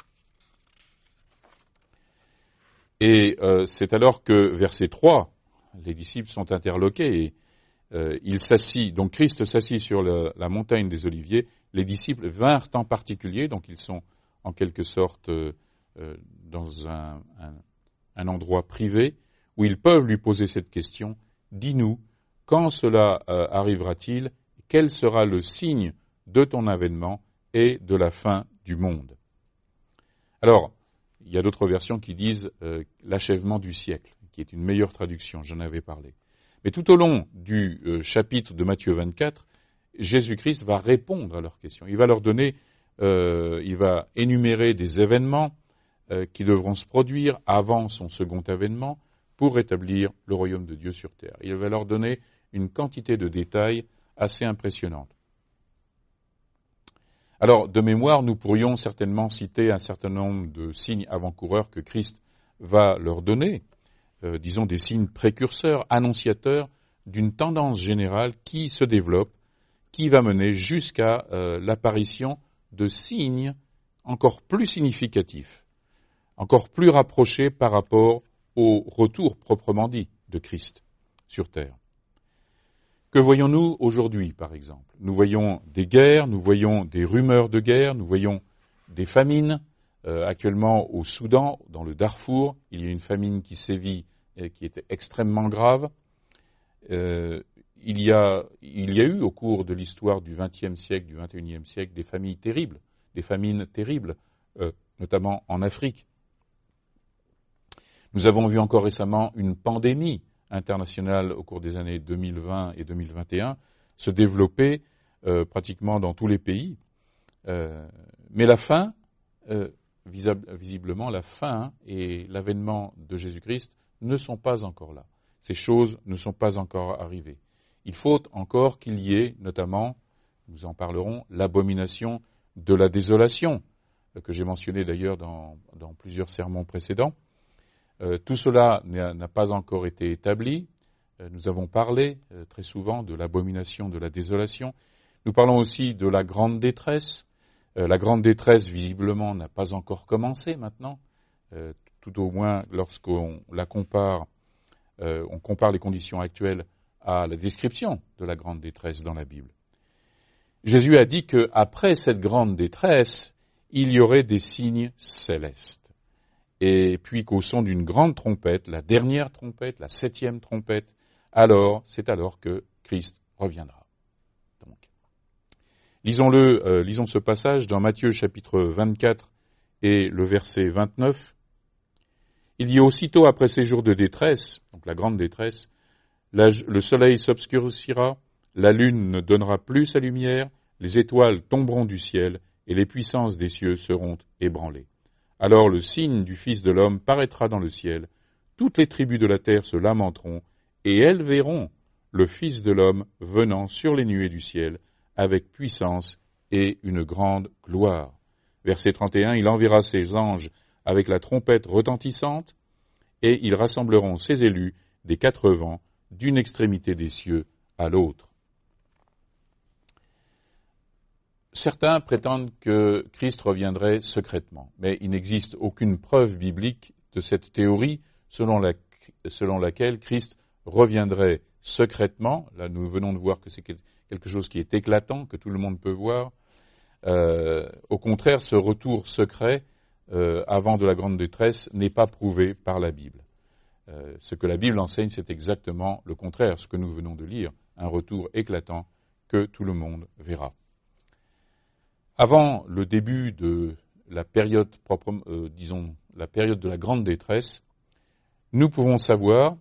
Et euh, c'est alors que, verset trois, les disciples sont interloqués et euh, il s'assit, donc Christ s'assit sur le, la montagne des Oliviers, les disciples vinrent en particulier, donc ils sont en quelque sorte euh, euh, dans un, un, un endroit privé, où ils peuvent lui poser cette question, « Dis-nous, quand cela euh, arrivera-t-il? Quel sera le signe de ton avènement et de la fin du monde ?» Alors, il y a d'autres versions qui disent euh, « l'achèvement du siècle », qui est une meilleure traduction, j'en avais parlé. Mais tout au long du euh, chapitre de Matthieu vingt-quatre, Jésus-Christ va répondre à leurs questions. Il va leur donner, euh, il va énumérer des événements euh, qui devront se produire avant son second avènement pour rétablir le royaume de Dieu sur terre. Il va leur donner une quantité de détails assez impressionnante. Alors, de mémoire, nous pourrions certainement citer un certain nombre de signes avant-coureurs que Christ va leur donner, euh, disons des signes précurseurs, annonciateurs d'une tendance générale qui se développe, qui va mener jusqu'à euh, l'apparition de signes encore plus significatifs, encore plus rapprochés par rapport au retour proprement dit de Christ sur terre. Que voyons-nous aujourd'hui, par exemple? Nous voyons des guerres, nous voyons des rumeurs de guerre, nous voyons des famines, Euh, actuellement, au Soudan, dans le Darfour, il y a une famine qui sévit et qui était extrêmement grave. Euh, il, y a, il y a eu, au cours de l'histoire du vingtième siècle, du vingt et unième siècle, des familles terribles, des famines terribles, euh, notamment en Afrique. Nous avons vu encore récemment une pandémie internationale au cours des années deux mille vingt et deux mille vingt et un se développer euh, pratiquement dans tous les pays. Euh, mais la fin, euh, visiblement, la fin et l'avènement de Jésus-Christ ne sont pas encore là. Ces choses ne sont pas encore arrivées. Il faut encore qu'il y ait, notamment, nous en parlerons, l'abomination de la désolation, euh, que j'ai mentionné d'ailleurs dans, dans plusieurs sermons précédents. Euh, tout cela n'a, n'a pas encore été établi. Euh, nous avons parlé euh, très souvent de l'abomination de la désolation. Nous parlons aussi de la grande détresse. Euh, la grande détresse, visiblement, n'a pas encore commencé maintenant. Euh, tout au moins, lorsqu'on la compare, euh, on compare les conditions actuelles à la description de la grande détresse dans la Bible. Jésus a dit qu'après cette grande détresse, il y aurait des signes célestes. Et puis qu'au son d'une grande trompette, la dernière trompette, la septième trompette, alors, c'est alors que Christ reviendra. Donc, lisons-le, euh, lisons ce passage dans Matthieu chapitre vingt-quatre et le verset vingt-neuf. Il dit aussitôt après ces jours de détresse, donc la grande détresse, la, le soleil s'obscurcira, la lune ne donnera plus sa lumière, les étoiles tomberont du ciel et les puissances des cieux seront ébranlées. Alors le signe du Fils de l'homme paraîtra dans le ciel, toutes les tribus de la terre se lamenteront, et elles verront le Fils de l'homme venant sur les nuées du ciel, avec puissance et une grande gloire. Verset trente et un, il enverra ses anges avec la trompette retentissante, et ils rassembleront ses élus des quatre vents, d'une extrémité des cieux à l'autre. Certains prétendent que Christ reviendrait secrètement, mais il n'existe aucune preuve biblique de cette théorie selon, la, selon laquelle Christ reviendrait secrètement. Là, nous venons de voir que c'est quelque chose qui est éclatant, que tout le monde peut voir. Euh, au contraire, ce retour secret euh, avant de la grande détresse n'est pas prouvé par la Bible. Euh, ce que la Bible enseigne, c'est exactement le contraire, ce que nous venons de lire, un retour éclatant que tout le monde verra. Avant le début de la période, propre, euh, disons, la période de la grande détresse, nous pouvons savoir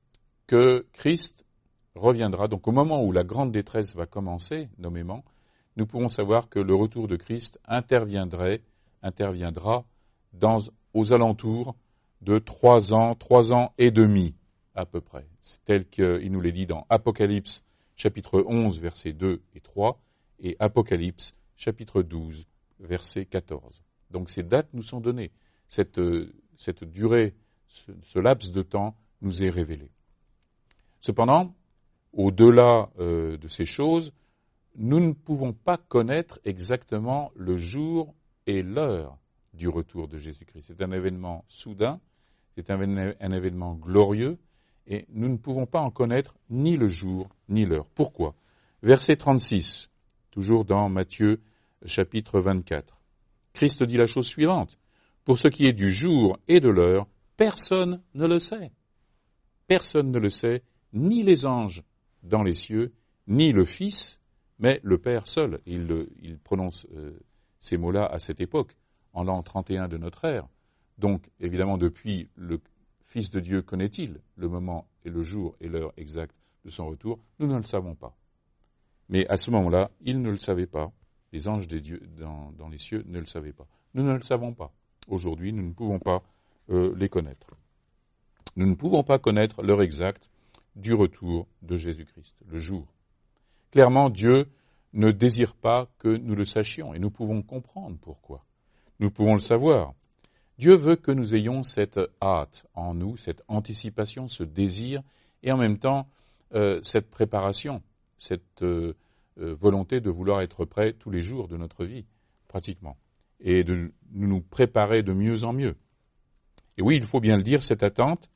que Christ reviendra. Donc au moment où la grande détresse va commencer, nommément, nous pouvons savoir que le retour de Christ interviendrait, interviendra dans, aux alentours de trois ans, trois ans et demi à peu près. C'est tel qu'il nous l'est dit dans Apocalypse chapitre onze, versets deux et trois, et Apocalypse chapitre douze, verset quatorze. Donc ces dates nous sont données. Cette, cette durée, ce, ce laps de temps nous est révélé. Cependant, au-delà euh, de ces choses, nous ne pouvons pas connaître exactement le jour et l'heure du retour de Jésus-Christ. C'est un événement soudain, c'est un, un événement glorieux, et nous ne pouvons pas en connaître ni le jour ni l'heure. Pourquoi ? Verset trente-six, toujours dans Matthieu chapitre vingt-quatre. Christ dit la chose suivante. Pour ce qui est du jour et de l'heure, personne ne le sait. Personne ne le sait, ni les anges dans les cieux, ni le Fils, mais le Père seul. Il, il prononce euh, ces mots-là à cette époque, en l'an trente et un de notre ère. Donc, évidemment, depuis, le Fils de Dieu connaît-il le moment et le jour et l'heure exacte de son retour? Nous ne le savons pas. Mais à ce moment-là, il ne le savait pas. Les anges des dieux dans, dans les cieux ne le savaient pas. Nous ne le savons pas. Aujourd'hui, nous ne pouvons pas euh, les connaître. Nous ne pouvons pas connaître l'heure exacte du retour de Jésus-Christ, le jour. Clairement, Dieu ne désire pas que nous le sachions, et nous pouvons comprendre pourquoi. Nous pouvons le savoir. Dieu veut que nous ayons cette hâte en nous, cette anticipation, ce désir, et en même temps, euh, cette préparation, cette euh, euh, volonté de vouloir être prêts tous les jours de notre vie, pratiquement, et de nous préparer de mieux en mieux. Et oui, il faut bien le dire, cette attente,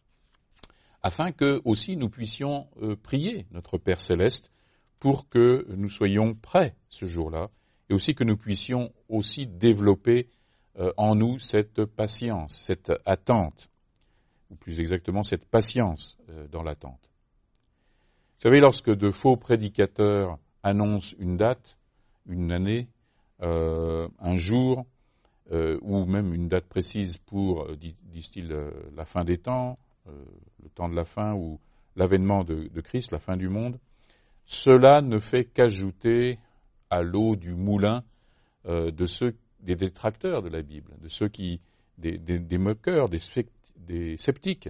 afin que aussi nous puissions euh, prier notre Père Céleste pour que nous soyons prêts ce jour-là, et aussi que nous puissions aussi développer euh, en nous cette patience, cette attente, ou plus exactement cette patience euh, dans l'attente. Vous savez, lorsque de faux prédicateurs annoncent une date, une année, euh, un jour, euh, ou même une date précise pour, euh, disent-ils, euh, la fin des temps, euh, le temps de la fin, ou l'avènement de, de Christ, la fin du monde, cela ne fait qu'ajouter à l'eau du moulin euh, de ceux, des détracteurs de la Bible, de ceux qui, des, des, des moqueurs, des, des sceptiques.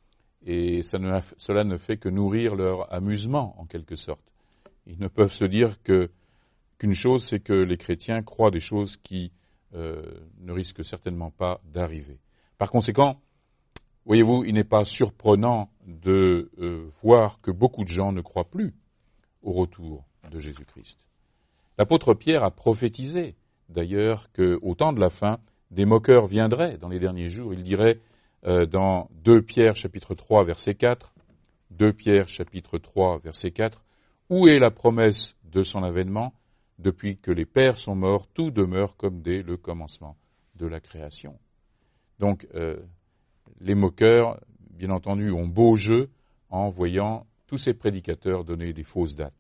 Et ça ne, cela ne fait que nourrir leur amusement, en quelque sorte. Ils ne peuvent se dire que, qu'une chose, c'est que les chrétiens croient des choses qui euh, ne risquent certainement pas d'arriver. Par conséquent, voyez-vous, il n'est pas surprenant de euh, voir que beaucoup de gens ne croient plus au retour de Jésus-Christ. L'apôtre Pierre a prophétisé, d'ailleurs, qu'au temps de la fin, des moqueurs viendraient dans les derniers jours. Il dirait euh, dans deux Pierre chapitre trois, verset quatre, deux Pierre chapitre trois, verset quatre, « Où est la promesse de son avènement ? Depuis que les pères sont morts, tout demeure comme dès le commencement de la création. » Donc, euh, les moqueurs, bien entendu, ont beau jeu en voyant tous ces prédicateurs donner des fausses dates.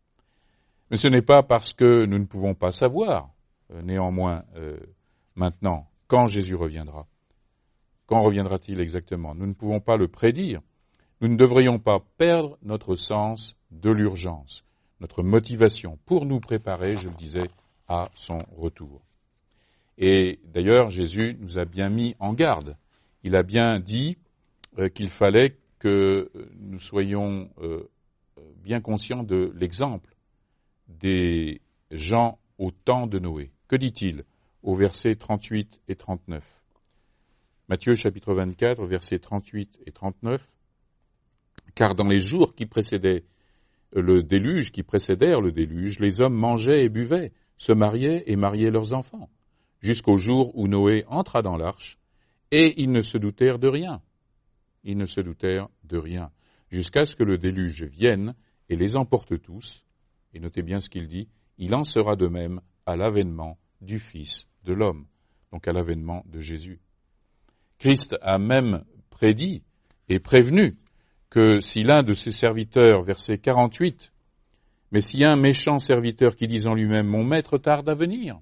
Mais ce n'est pas parce que nous ne pouvons pas savoir, euh, néanmoins, euh, maintenant, quand Jésus reviendra. Quand reviendra-t-il exactement ? Nous ne pouvons pas le prédire. Nous ne devrions pas perdre notre sens de l'urgence, notre motivation pour nous préparer, je le disais, à son retour. Et d'ailleurs, Jésus nous a bien mis en garde. Il a bien dit euh, qu'il fallait que nous soyons euh, bien conscients de l'exemple des gens au temps de Noé. Que dit-il au versets trente-huit et trente-neuf ? Matthieu chapitre vingt-quatre, versets trente-huit et trente-neuf. « Car dans les jours qui précédaient le déluge, qui précédèrent le déluge, les hommes mangeaient et buvaient, se mariaient et mariaient leurs enfants, jusqu'au jour où Noé entra dans l'arche, et ils ne se doutèrent de rien. Ils ne se doutèrent de rien, jusqu'à ce que le déluge vienne et les emporte tous. Et notez bien ce qu'il dit, il en sera de même à l'avènement du Fils de l'homme, donc à l'avènement de Jésus. Christ a même prédit et prévenu que si l'un de ses serviteurs, verset quarante-huit, mais s'il y a un méchant serviteur qui dit en lui-même, mon maître tarde à venir,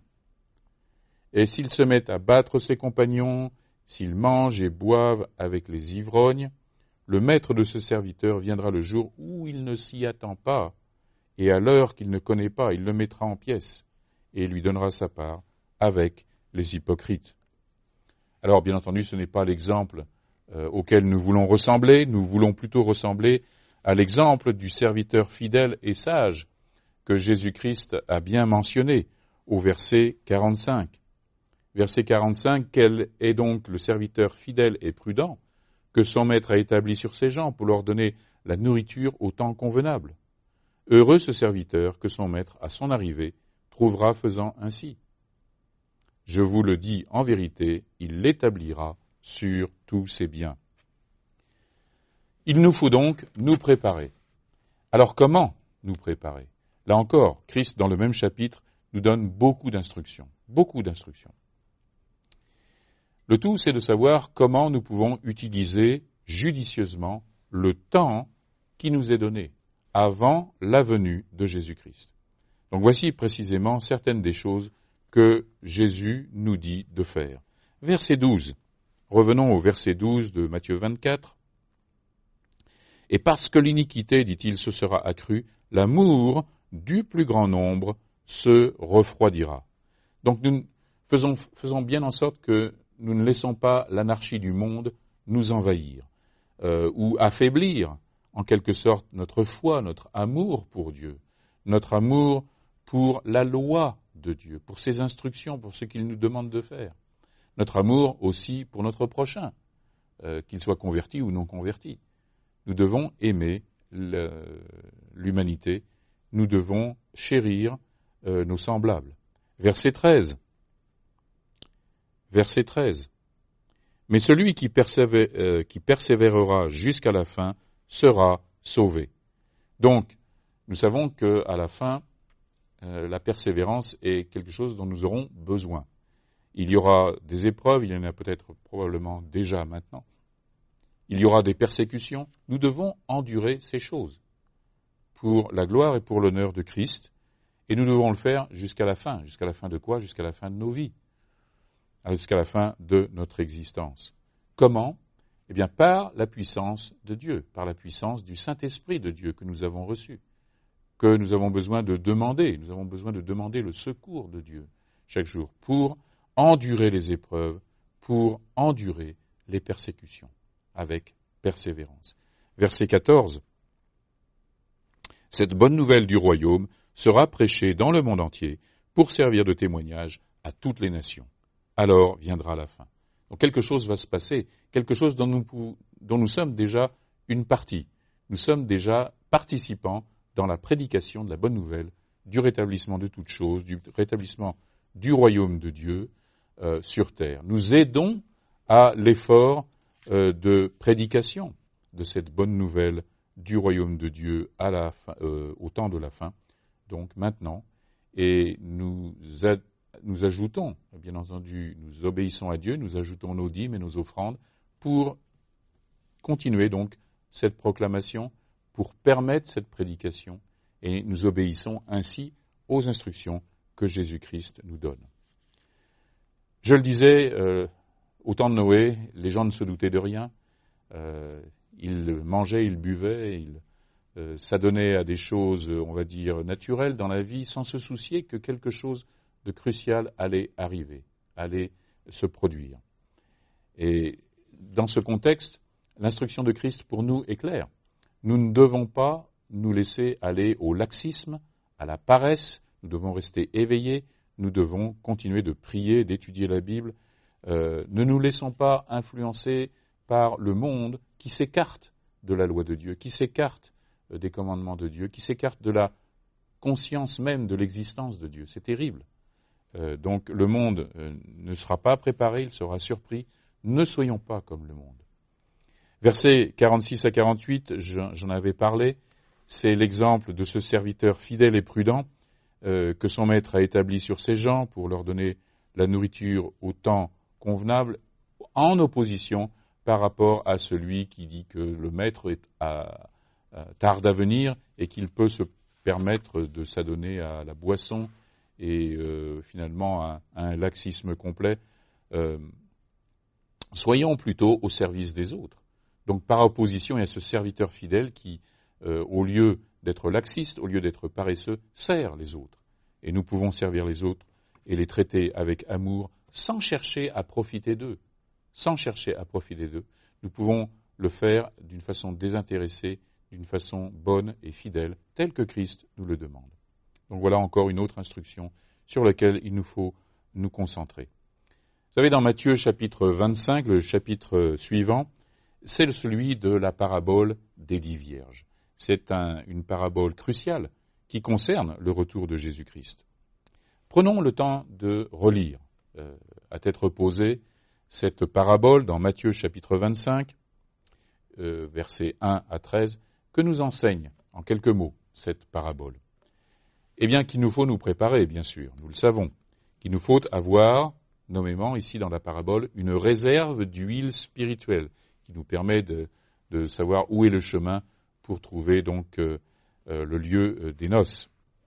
et s'il se met à battre ses compagnons, s'il mange et boive avec les ivrognes, le maître de ce serviteur viendra le jour où il ne s'y attend pas, et à l'heure qu'il ne connaît pas, il le mettra en pièces, et lui donnera sa part avec les hypocrites. Alors, bien entendu, ce n'est pas l'exemple euh, auquel nous voulons ressembler, nous voulons plutôt ressembler à l'exemple du serviteur fidèle et sage que Jésus-Christ a bien mentionné au verset quarante-cinq. Verset quarante-cinq, quel est donc le serviteur fidèle et prudent que son maître a établi sur ses gens pour leur donner la nourriture au temps convenable. Heureux ce serviteur que son maître, à son arrivée, trouvera faisant ainsi. Je vous le dis en vérité, il l'établira sur tous ses biens. Il nous faut donc nous préparer. Alors comment nous préparer ? Là encore, Christ, dans le même chapitre, nous donne beaucoup d'instructions, beaucoup d'instructions. Le tout, c'est de savoir comment nous pouvons utiliser judicieusement le temps qui nous est donné avant la venue de Jésus-Christ. Donc voici précisément certaines des choses que Jésus nous dit de faire. Verset douze. Revenons au verset douze de Matthieu vingt-quatre. « Et parce que l'iniquité, dit-il, se sera accrue, l'amour du plus grand nombre se refroidira. » Donc nous faisons, faisons bien en sorte que nous ne laissons pas l'anarchie du monde nous envahir euh, ou affaiblir en quelque sorte notre foi, notre amour pour Dieu, notre amour pour la loi de Dieu, pour ses instructions, pour ce qu'il nous demande de faire. Notre amour aussi pour notre prochain, euh, qu'il soit converti ou non converti. Nous devons aimer le, l'humanité, nous devons chérir euh, nos semblables. Verset treize. Verset treize. Mais celui qui, persévé, euh, qui persévérera jusqu'à la fin sera sauvé. Donc, nous savons qu'à la fin, euh, la persévérance est quelque chose dont nous aurons besoin. il y aura des épreuves, il y en a peut-être probablement déjà maintenant. Il y aura des persécutions. Nous devons endurer ces choses pour la gloire et pour l'honneur de Christ. Et nous devons le faire jusqu'à la fin. Jusqu'à la fin de quoi? Jusqu'à la fin de nos vies. Jusqu'à la fin de notre existence. Comment? Eh bien, par la puissance de Dieu, par la puissance du Saint-Esprit de Dieu que nous avons reçu, que nous avons besoin de demander. Nous avons besoin de demander le secours de Dieu chaque jour pour endurer les épreuves, pour endurer les persécutions avec persévérance. Verset quatorze. Cette bonne nouvelle du royaume sera prêchée dans le monde entier pour servir de témoignage à toutes les nations. Alors viendra la fin. Donc quelque chose va se passer, quelque chose dont nous, dont nous sommes déjà une partie. Nous sommes déjà participants dans la prédication de la bonne nouvelle, du rétablissement de toutes choses, du rétablissement du royaume de Dieu euh, sur terre. Nous aidons à l'effort euh, de prédication de cette bonne nouvelle du royaume de Dieu à la fin, euh, au temps de la fin, donc maintenant, et nous, a, nous ajoutons, bien entendu, nous obéissons à Dieu, nous ajoutons nos dîmes et nos offrandes pour continuer donc cette proclamation, pour permettre cette prédication, et nous obéissons ainsi aux instructions que Jésus-Christ nous donne. Je le disais, euh, au temps de Noé, les gens ne se doutaient de rien. Euh, ils mangeaient, ils buvaient, ils euh, s'adonnaient à des choses, on va dire, naturelles dans la vie, sans se soucier que quelque chose de crucial allait arriver, allait se produire. Et dans ce contexte, l'instruction de Christ pour nous est claire. Nous ne devons pas nous laisser aller au laxisme, à la paresse, nous devons rester éveillés, nous devons continuer de prier, d'étudier la Bible. Euh, ne nous laissons pas influencer par le monde qui s'écarte de la loi de Dieu, qui s'écarte euh, des commandements de Dieu, qui s'écarte de la conscience même de l'existence de Dieu. C'est terrible. Euh, donc le monde euh, ne sera pas préparé, il sera surpris. Ne soyons pas comme le monde. Versets quarante-six à quarante-huit, j'en avais parlé, c'est l'exemple de ce serviteur fidèle et prudent euh, que son maître a établi sur ses gens pour leur donner la nourriture au temps convenable, en opposition par rapport à celui qui dit que le maître est à, à, tarde à venir et qu'il peut se permettre de s'adonner à la boisson et euh, finalement à, à un laxisme complet. Euh, soyons plutôt au service des autres. Donc par opposition, il y a ce serviteur fidèle qui, euh, au lieu d'être laxiste, au lieu d'être paresseux, sert les autres. Et nous pouvons servir les autres et les traiter avec amour sans chercher à profiter d'eux. Sans chercher à profiter d'eux. Nous pouvons le faire d'une façon désintéressée, d'une façon bonne et fidèle, telle que Christ nous le demande. Donc voilà encore une autre instruction sur laquelle il nous faut nous concentrer. Vous savez, dans Matthieu chapitre vingt-cinq, le chapitre suivant, c'est celui de la parabole des dix vierges. C'est un, une parabole cruciale qui concerne le retour de Jésus-Christ. Prenons le temps de relire euh, à tête reposée cette parabole dans Matthieu chapitre vingt-cinq, euh, versets un à treize, que nous enseigne en quelques mots cette parabole. Eh bien, qu'il nous faut nous préparer, bien sûr, nous le savons, qu'il nous faut avoir, nommément ici dans la parabole, une réserve d'huile spirituelle qui nous permet de, de savoir où est le chemin pour trouver donc euh, euh, le lieu euh, des noces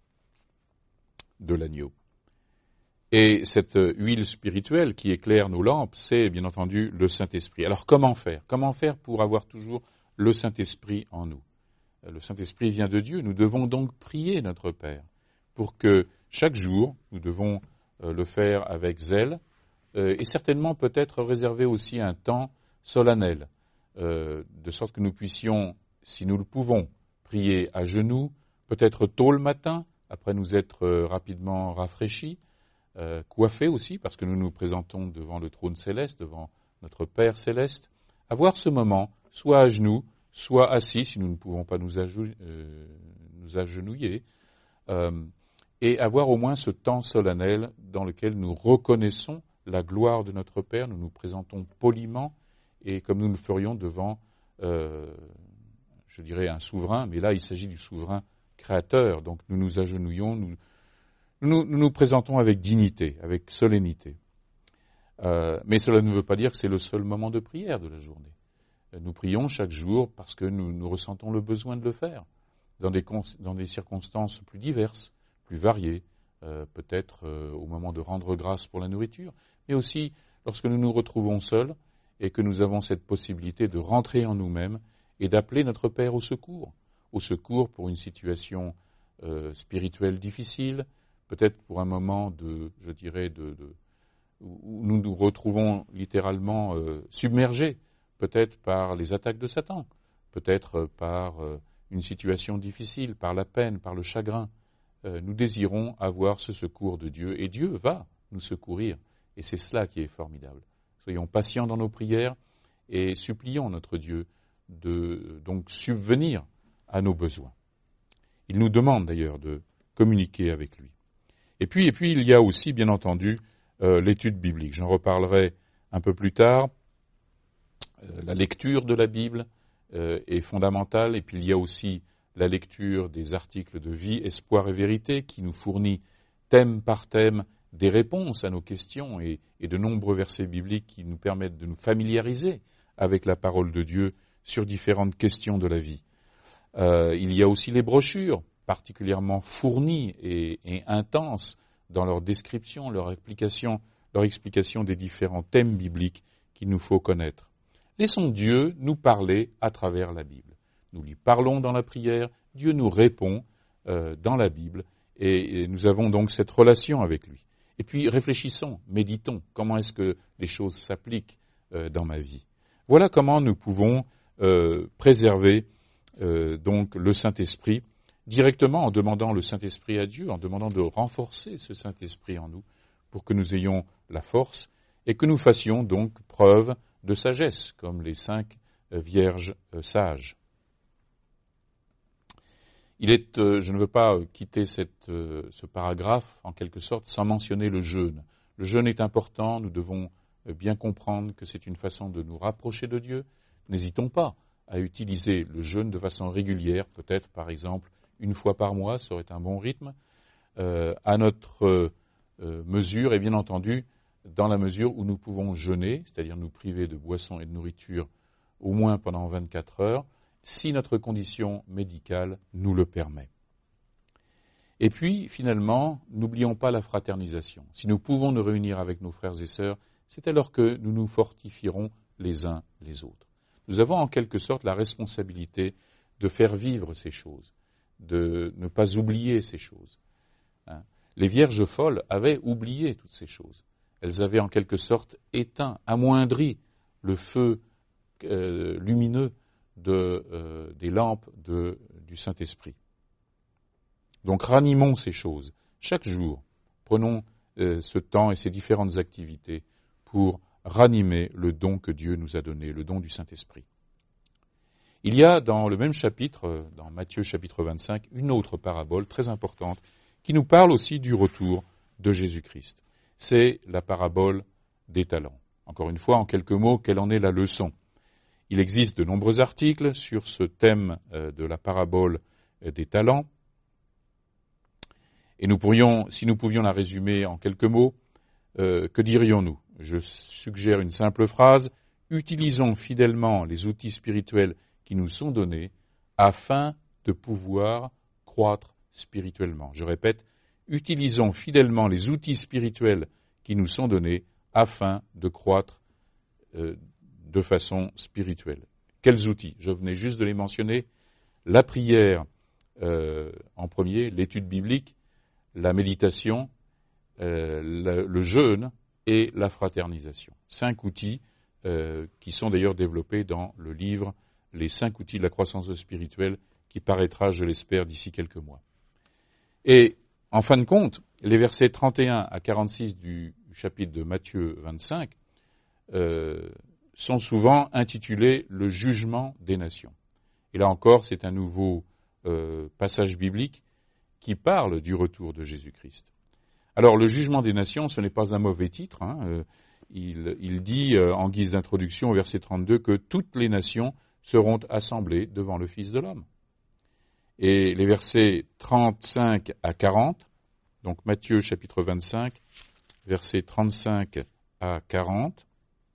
de l'agneau. Et cette huile spirituelle qui éclaire nos lampes, c'est bien entendu le Saint-Esprit. Alors comment faire? Comment faire pour avoir toujours le Saint-Esprit en nous? Le Saint-Esprit vient de Dieu. Nous devons donc prier notre Père pour que chaque jour, nous devons euh, le faire avec zèle euh, et certainement peut-être réserver aussi un temps solennel, euh, de sorte que nous puissions, si nous le pouvons, prier à genoux, peut-être tôt le matin, après nous être euh, rapidement rafraîchis, euh, coiffés aussi, parce que nous nous présentons devant le trône céleste, devant notre Père céleste, avoir ce moment, soit à genoux, soit assis, si nous ne pouvons pas nous, ajou- euh, nous agenouiller, euh, et avoir au moins ce temps solennel dans lequel nous reconnaissons la gloire de notre Père, nous nous présentons poliment, et comme nous le ferions devant, euh, je dirais, un souverain, mais là il s'agit du souverain créateur, donc nous nous agenouillons, nous nous, nous nous présentons avec dignité, avec solennité. Euh, mais cela ne veut pas dire que c'est le seul moment de prière de la journée. Nous prions chaque jour parce que nous, nous ressentons le besoin de le faire, dans des, dans des circonstances plus diverses, plus variées, euh, peut-être euh, au moment de rendre grâce pour la nourriture, mais aussi lorsque nous nous retrouvons seuls et que nous avons cette possibilité de rentrer en nous-mêmes et d'appeler notre Père au secours, au secours pour une situation euh, spirituelle difficile, peut-être pour un moment de, je dirais, de, de, où nous nous retrouvons littéralement euh, submergés, peut-être par les attaques de Satan, peut-être par euh, une situation difficile, par la peine, par le chagrin. Euh, nous désirons avoir ce secours de Dieu, et Dieu va nous secourir, et c'est cela qui est formidable. Soyons patients dans nos prières et supplions notre Dieu de donc subvenir à nos besoins. Il nous demande d'ailleurs de communiquer avec lui. Et puis, et puis il y a aussi, bien entendu, euh, l'étude biblique. J'en reparlerai un peu plus tard. Euh, la lecture de la Bible euh, est fondamentale, et puis il y a aussi la lecture des articles de Vie, Espoir et Vérité qui nous fournit thème par thème des réponses à nos questions et, et de nombreux versets bibliques qui nous permettent de nous familiariser avec la parole de Dieu sur différentes questions de la vie. Euh, il y a aussi les brochures, particulièrement fournies et, et intenses dans leur description, leur explication, leur explication des différents thèmes bibliques qu'il nous faut connaître. Laissons Dieu nous parler à travers la Bible. Nous lui parlons dans la prière, Dieu nous répond euh, dans la Bible, et, et nous avons donc cette relation avec lui. Et puis réfléchissons, méditons, comment est-ce que les choses s'appliquent euh, dans ma vie. Voilà comment nous pouvons euh, préserver euh, donc le Saint-Esprit directement en demandant le Saint-Esprit à Dieu, en demandant de renforcer ce Saint-Esprit en nous pour que nous ayons la force et que nous fassions donc preuve de sagesse, comme les cinq euh, vierges euh, sages. Il est, euh, je ne veux pas quitter cette, euh, ce paragraphe, en quelque sorte, sans mentionner le jeûne. Le jeûne est important, nous devons euh, bien comprendre que c'est une façon de nous rapprocher de Dieu. N'hésitons pas à utiliser le jeûne de façon régulière, peut-être par exemple une fois par mois, ça aurait un bon rythme, euh, à notre euh, mesure, et bien entendu, dans la mesure où nous pouvons jeûner, c'est-à-dire nous priver de boissons et de nourriture au moins pendant vingt-quatre heures, si notre condition médicale nous le permet. Et puis, finalement, n'oublions pas la fraternisation. Si nous pouvons nous réunir avec nos frères et sœurs, c'est alors que nous nous fortifierons les uns les autres. Nous avons en quelque sorte la responsabilité de faire vivre ces choses, de ne pas oublier ces choses. Hein. Les vierges folles avaient oublié toutes ces choses. Elles avaient en quelque sorte éteint, amoindri le feu euh, lumineux de, euh, des lampes de, du Saint-Esprit. Donc ranimons ces choses. Chaque jour, prenons euh, ce temps et ces différentes activités pour ranimer le don que Dieu nous a donné, le don du Saint-Esprit. Il y a dans le même chapitre, dans Matthieu chapitre vingt-cinq, une autre parabole très importante qui nous parle aussi du retour de Jésus-Christ. C'est la parabole des talents. Encore une fois, en quelques mots, quelle en est la leçon ? Il existe de nombreux articles sur ce thème de la parabole des talents. Et nous pourrions, si nous pouvions la résumer en quelques mots, euh, que dirions-nous ? Je suggère une simple phrase. Utilisons fidèlement les outils spirituels qui nous sont donnés afin de pouvoir croître spirituellement. Je répète, utilisons fidèlement les outils spirituels qui nous sont donnés afin de croître euh, de façon spirituelle. Quels outils ? Je venais juste de les mentionner. La prière euh, en premier, l'étude biblique, la méditation, euh, le, le jeûne et la fraternisation. Cinq outils euh, qui sont d'ailleurs développés dans le livre « Les cinq outils de la croissance spirituelle » qui paraîtra, je l'espère, d'ici quelques mois. Et en fin de compte, les versets trente et un à quarante-six du chapitre de Matthieu vingt-cinq euh, sont souvent intitulés « Le jugement des nations ». Et là encore, c'est un nouveau euh, passage biblique qui parle du retour de Jésus-Christ. Alors, le jugement des nations, ce n'est pas un mauvais titre. Hein, euh, il, il dit, euh, en guise d'introduction, au verset trente-deux, que toutes les nations seront assemblées devant le Fils de l'homme. Et les versets trente-cinq à quarante, donc Matthieu chapitre vingt-cinq, versets trente-cinq à quarante,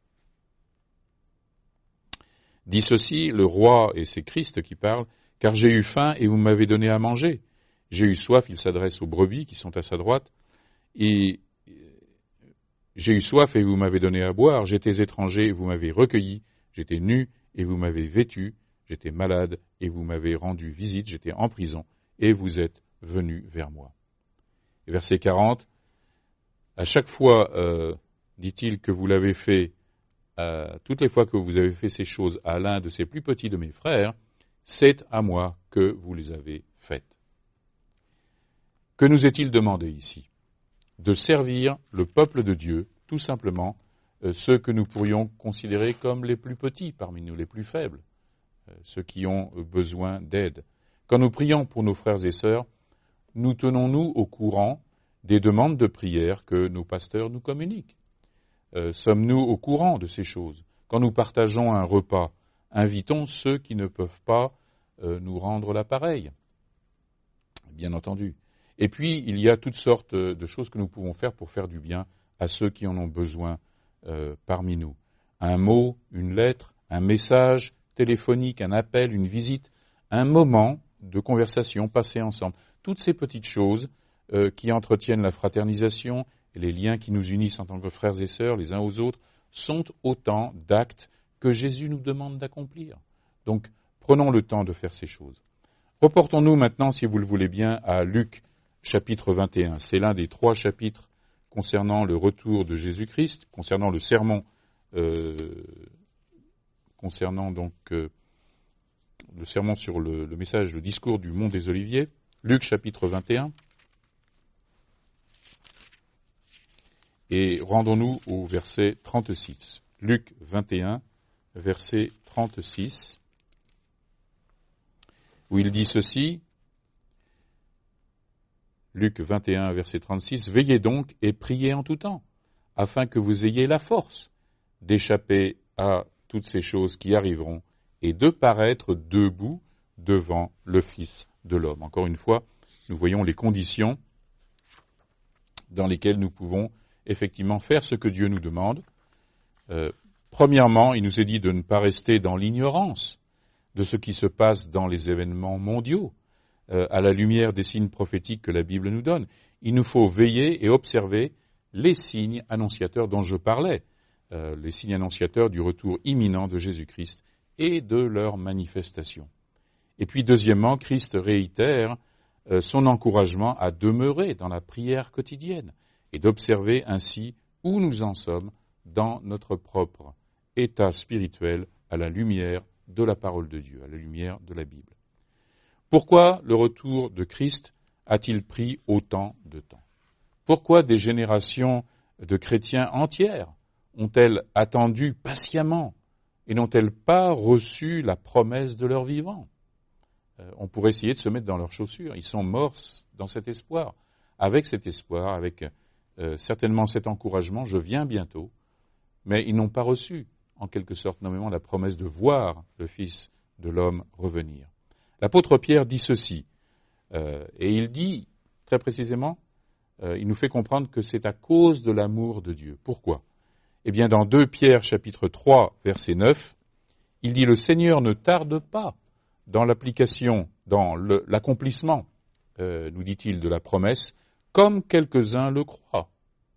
dit ceci, le roi, et c'est Christ qui parle, « Car j'ai eu faim et vous m'avez donné à manger. J'ai eu soif », il s'adresse aux brebis qui sont à sa droite, « et j'ai eu soif et vous m'avez donné à boire. J'étais étranger et vous m'avez recueilli. J'étais nu et vous m'avez vêtu. J'étais malade et vous m'avez rendu visite. J'étais en prison et vous êtes venus vers moi. » Et verset quarante, à chaque fois, euh, dit-il, que vous l'avez fait, euh, toutes les fois que vous avez fait ces choses à l'un de ces plus petits de mes frères, c'est à moi que vous les avez faites. Que nous est-il demandé ici? De servir le peuple de Dieu, tout simplement, euh, ceux que nous pourrions considérer comme les plus petits parmi nous, les plus faibles, euh, ceux qui ont besoin d'aide. Quand nous prions pour nos frères et sœurs, nous tenons-nous au courant des demandes de prière que nos pasteurs nous communiquent? Euh, sommes-nous au courant de ces choses? Quand nous partageons un repas, invitons ceux qui ne peuvent pas euh, nous rendre l'appareil, bien entendu. Et puis, il y a toutes sortes de choses que nous pouvons faire pour faire du bien à ceux qui en ont besoin euh, parmi nous. Un mot, une lettre, un message téléphonique, un appel, une visite, un moment de conversation passé ensemble. Toutes ces petites choses euh, qui entretiennent la fraternisation et les liens qui nous unissent en tant que frères et sœurs les uns aux autres sont autant d'actes que Jésus nous demande d'accomplir. Donc, prenons le temps de faire ces choses. Reportons-nous maintenant, si vous le voulez bien, à Luc, chapitre vingt et un. C'est l'un des trois chapitres concernant le retour de Jésus-Christ, concernant le sermon, euh, concernant donc euh, le sermon sur le, le message, le discours du mont des Oliviers. Luc, chapitre vingt et un. Et rendons-nous au verset trente-six. Luc vingt et un, verset trente-six, où il dit ceci, Luc vingt et un, verset trente-six, « Veillez donc et priez en tout temps, afin que vous ayez la force d'échapper à toutes ces choses qui arriveront et de paraître debout devant le Fils de l'homme. » Encore une fois, nous voyons les conditions dans lesquelles nous pouvons effectivement faire ce que Dieu nous demande. Euh, premièrement, il nous est dit de ne pas rester dans l'ignorance de ce qui se passe dans les événements mondiaux, euh, à la lumière des signes prophétiques que la Bible nous donne. Il nous faut veiller et observer les signes annonciateurs dont je parlais, euh, les signes annonciateurs du retour imminent de Jésus-Christ et de leur manifestation. Et puis, deuxièmement, Christ réitère euh, son encouragement à demeurer dans la prière quotidienne et d'observer ainsi où nous en sommes dans notre propre état spirituel à la lumière de la parole de Dieu, à la lumière de la Bible. Pourquoi le retour de Christ a-t-il pris autant de temps? Pourquoi des générations de chrétiens entières ont-elles attendu patiemment et n'ont-elles pas reçu la promesse de leur vivant? euh, On pourrait essayer de se mettre dans leurs chaussures. Ils sont morts dans cet espoir. Avec cet espoir, avec euh, certainement cet encouragement, je viens bientôt, mais ils n'ont pas reçu, en quelque sorte, nommément la promesse de voir le Fils de l'homme revenir. L'apôtre Pierre dit ceci, euh, et il dit très précisément, euh, il nous fait comprendre que c'est à cause de l'amour de Dieu. Pourquoi? Eh bien, dans deux Pierre, chapitre trois, verset neuf, il dit « Le Seigneur ne tarde pas dans l'application, dans le, l'accomplissement, euh, nous dit-il, de la promesse, comme quelques-uns le croient.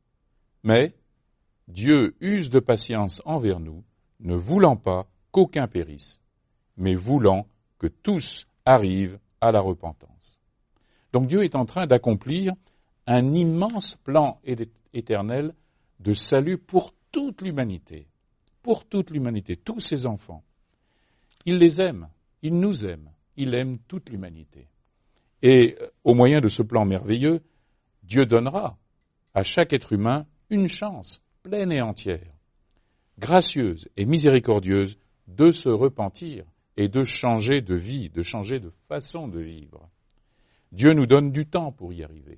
Mais Dieu use de patience envers nous, ne voulant pas qu'aucun périsse, mais voulant que tous arrivent à la repentance. » Donc Dieu est en train d'accomplir un immense plan éternel de salut pour toute l'humanité, pour toute l'humanité, tous ses enfants. Il les aime, il nous aime, il aime toute l'humanité. Et au moyen de ce plan merveilleux, Dieu donnera à chaque être humain une chance pleine et entière, gracieuse et miséricordieuse, de se repentir et de changer de vie, de changer de façon de vivre. Dieu nous donne du temps pour y arriver.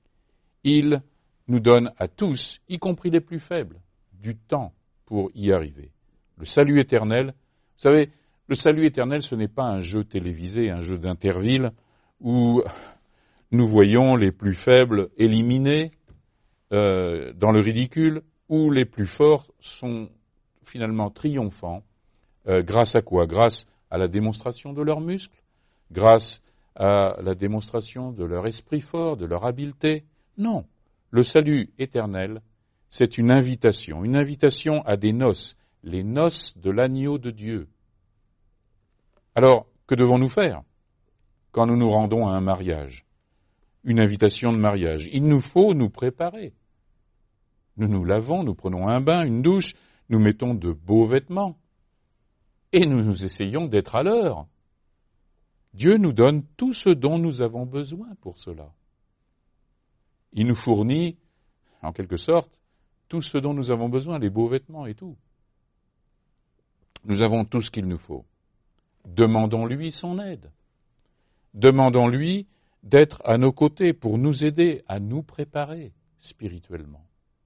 Il nous donne à tous, y compris les plus faibles, du temps pour y arriver. Le salut éternel, vous savez, le salut éternel, ce n'est pas un jeu télévisé, un jeu d'Interville, où nous voyons les plus faibles éliminés euh, dans le ridicule, où les plus forts sont finalement triomphants. Euh, grâce à quoi? Grâce à la démonstration de leurs muscles, grâce à la démonstration de leur esprit fort, de leur habileté. Non, le salut éternel, c'est une invitation, une invitation à des noces, les noces de l'agneau de Dieu. Alors, que devons-nous faire quand nous nous rendons à un mariage? Une invitation de mariage. Il nous faut nous préparer. Nous nous lavons, nous prenons un bain, une douche, nous mettons de beaux vêtements. Et nous nous essayons d'être à l'heure. Dieu nous donne tout ce dont nous avons besoin pour cela. Il nous fournit, en quelque sorte, tout ce dont nous avons besoin, les beaux vêtements et tout. Nous avons tout ce qu'il nous faut. Demandons-lui son aide. Demandons-lui d'être à nos côtés pour nous aider à nous préparer spirituellement.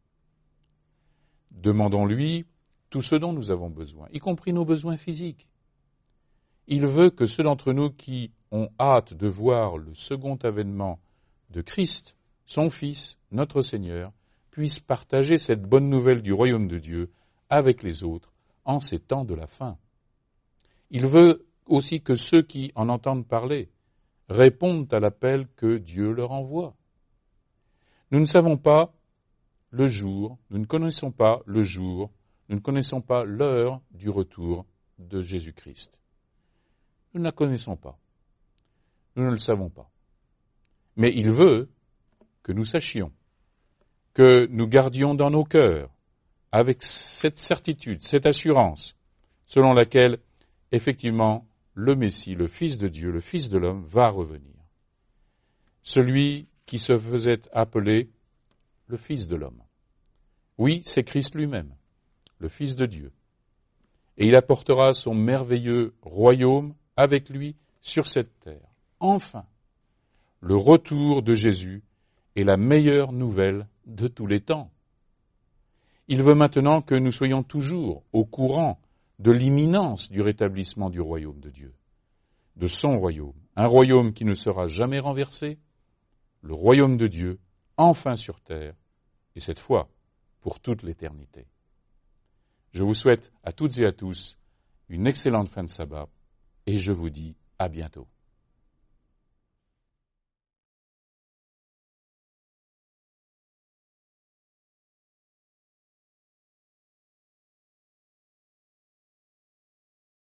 Demandons-lui tout ce dont nous avons besoin, y compris nos besoins physiques. Il veut que ceux d'entre nous qui ont hâte de voir le second avènement de Christ, son Fils, notre Seigneur, puissent partager cette bonne nouvelle du royaume de Dieu avec les autres en ces temps de la fin. Il veut aussi que ceux qui en entendent parler répondent à l'appel que Dieu leur envoie. Nous ne savons pas le jour, nous ne connaissons pas le jour, nous ne connaissons pas l'heure du retour de Jésus-Christ. Nous ne la connaissons pas. Nous ne le savons pas. Mais il veut que nous sachions, que nous gardions dans nos cœurs, avec cette certitude, cette assurance, selon laquelle, effectivement, le Messie, le Fils de Dieu, le Fils de l'homme, va revenir. Celui qui se faisait appeler le Fils de l'homme. Oui, c'est Christ lui-même, le Fils de Dieu. Et il apportera son merveilleux royaume avec lui sur cette terre. Enfin, le retour de Jésus est la meilleure nouvelle de tous les temps. Il veut maintenant que nous soyons toujours au courant de l'imminence du rétablissement du royaume de Dieu, de son royaume, un royaume qui ne sera jamais renversé, le royaume de Dieu, enfin sur terre, et cette fois pour toute l'éternité. Je vous souhaite à toutes et à tous une excellente fin de sabbat, et je vous dis à bientôt.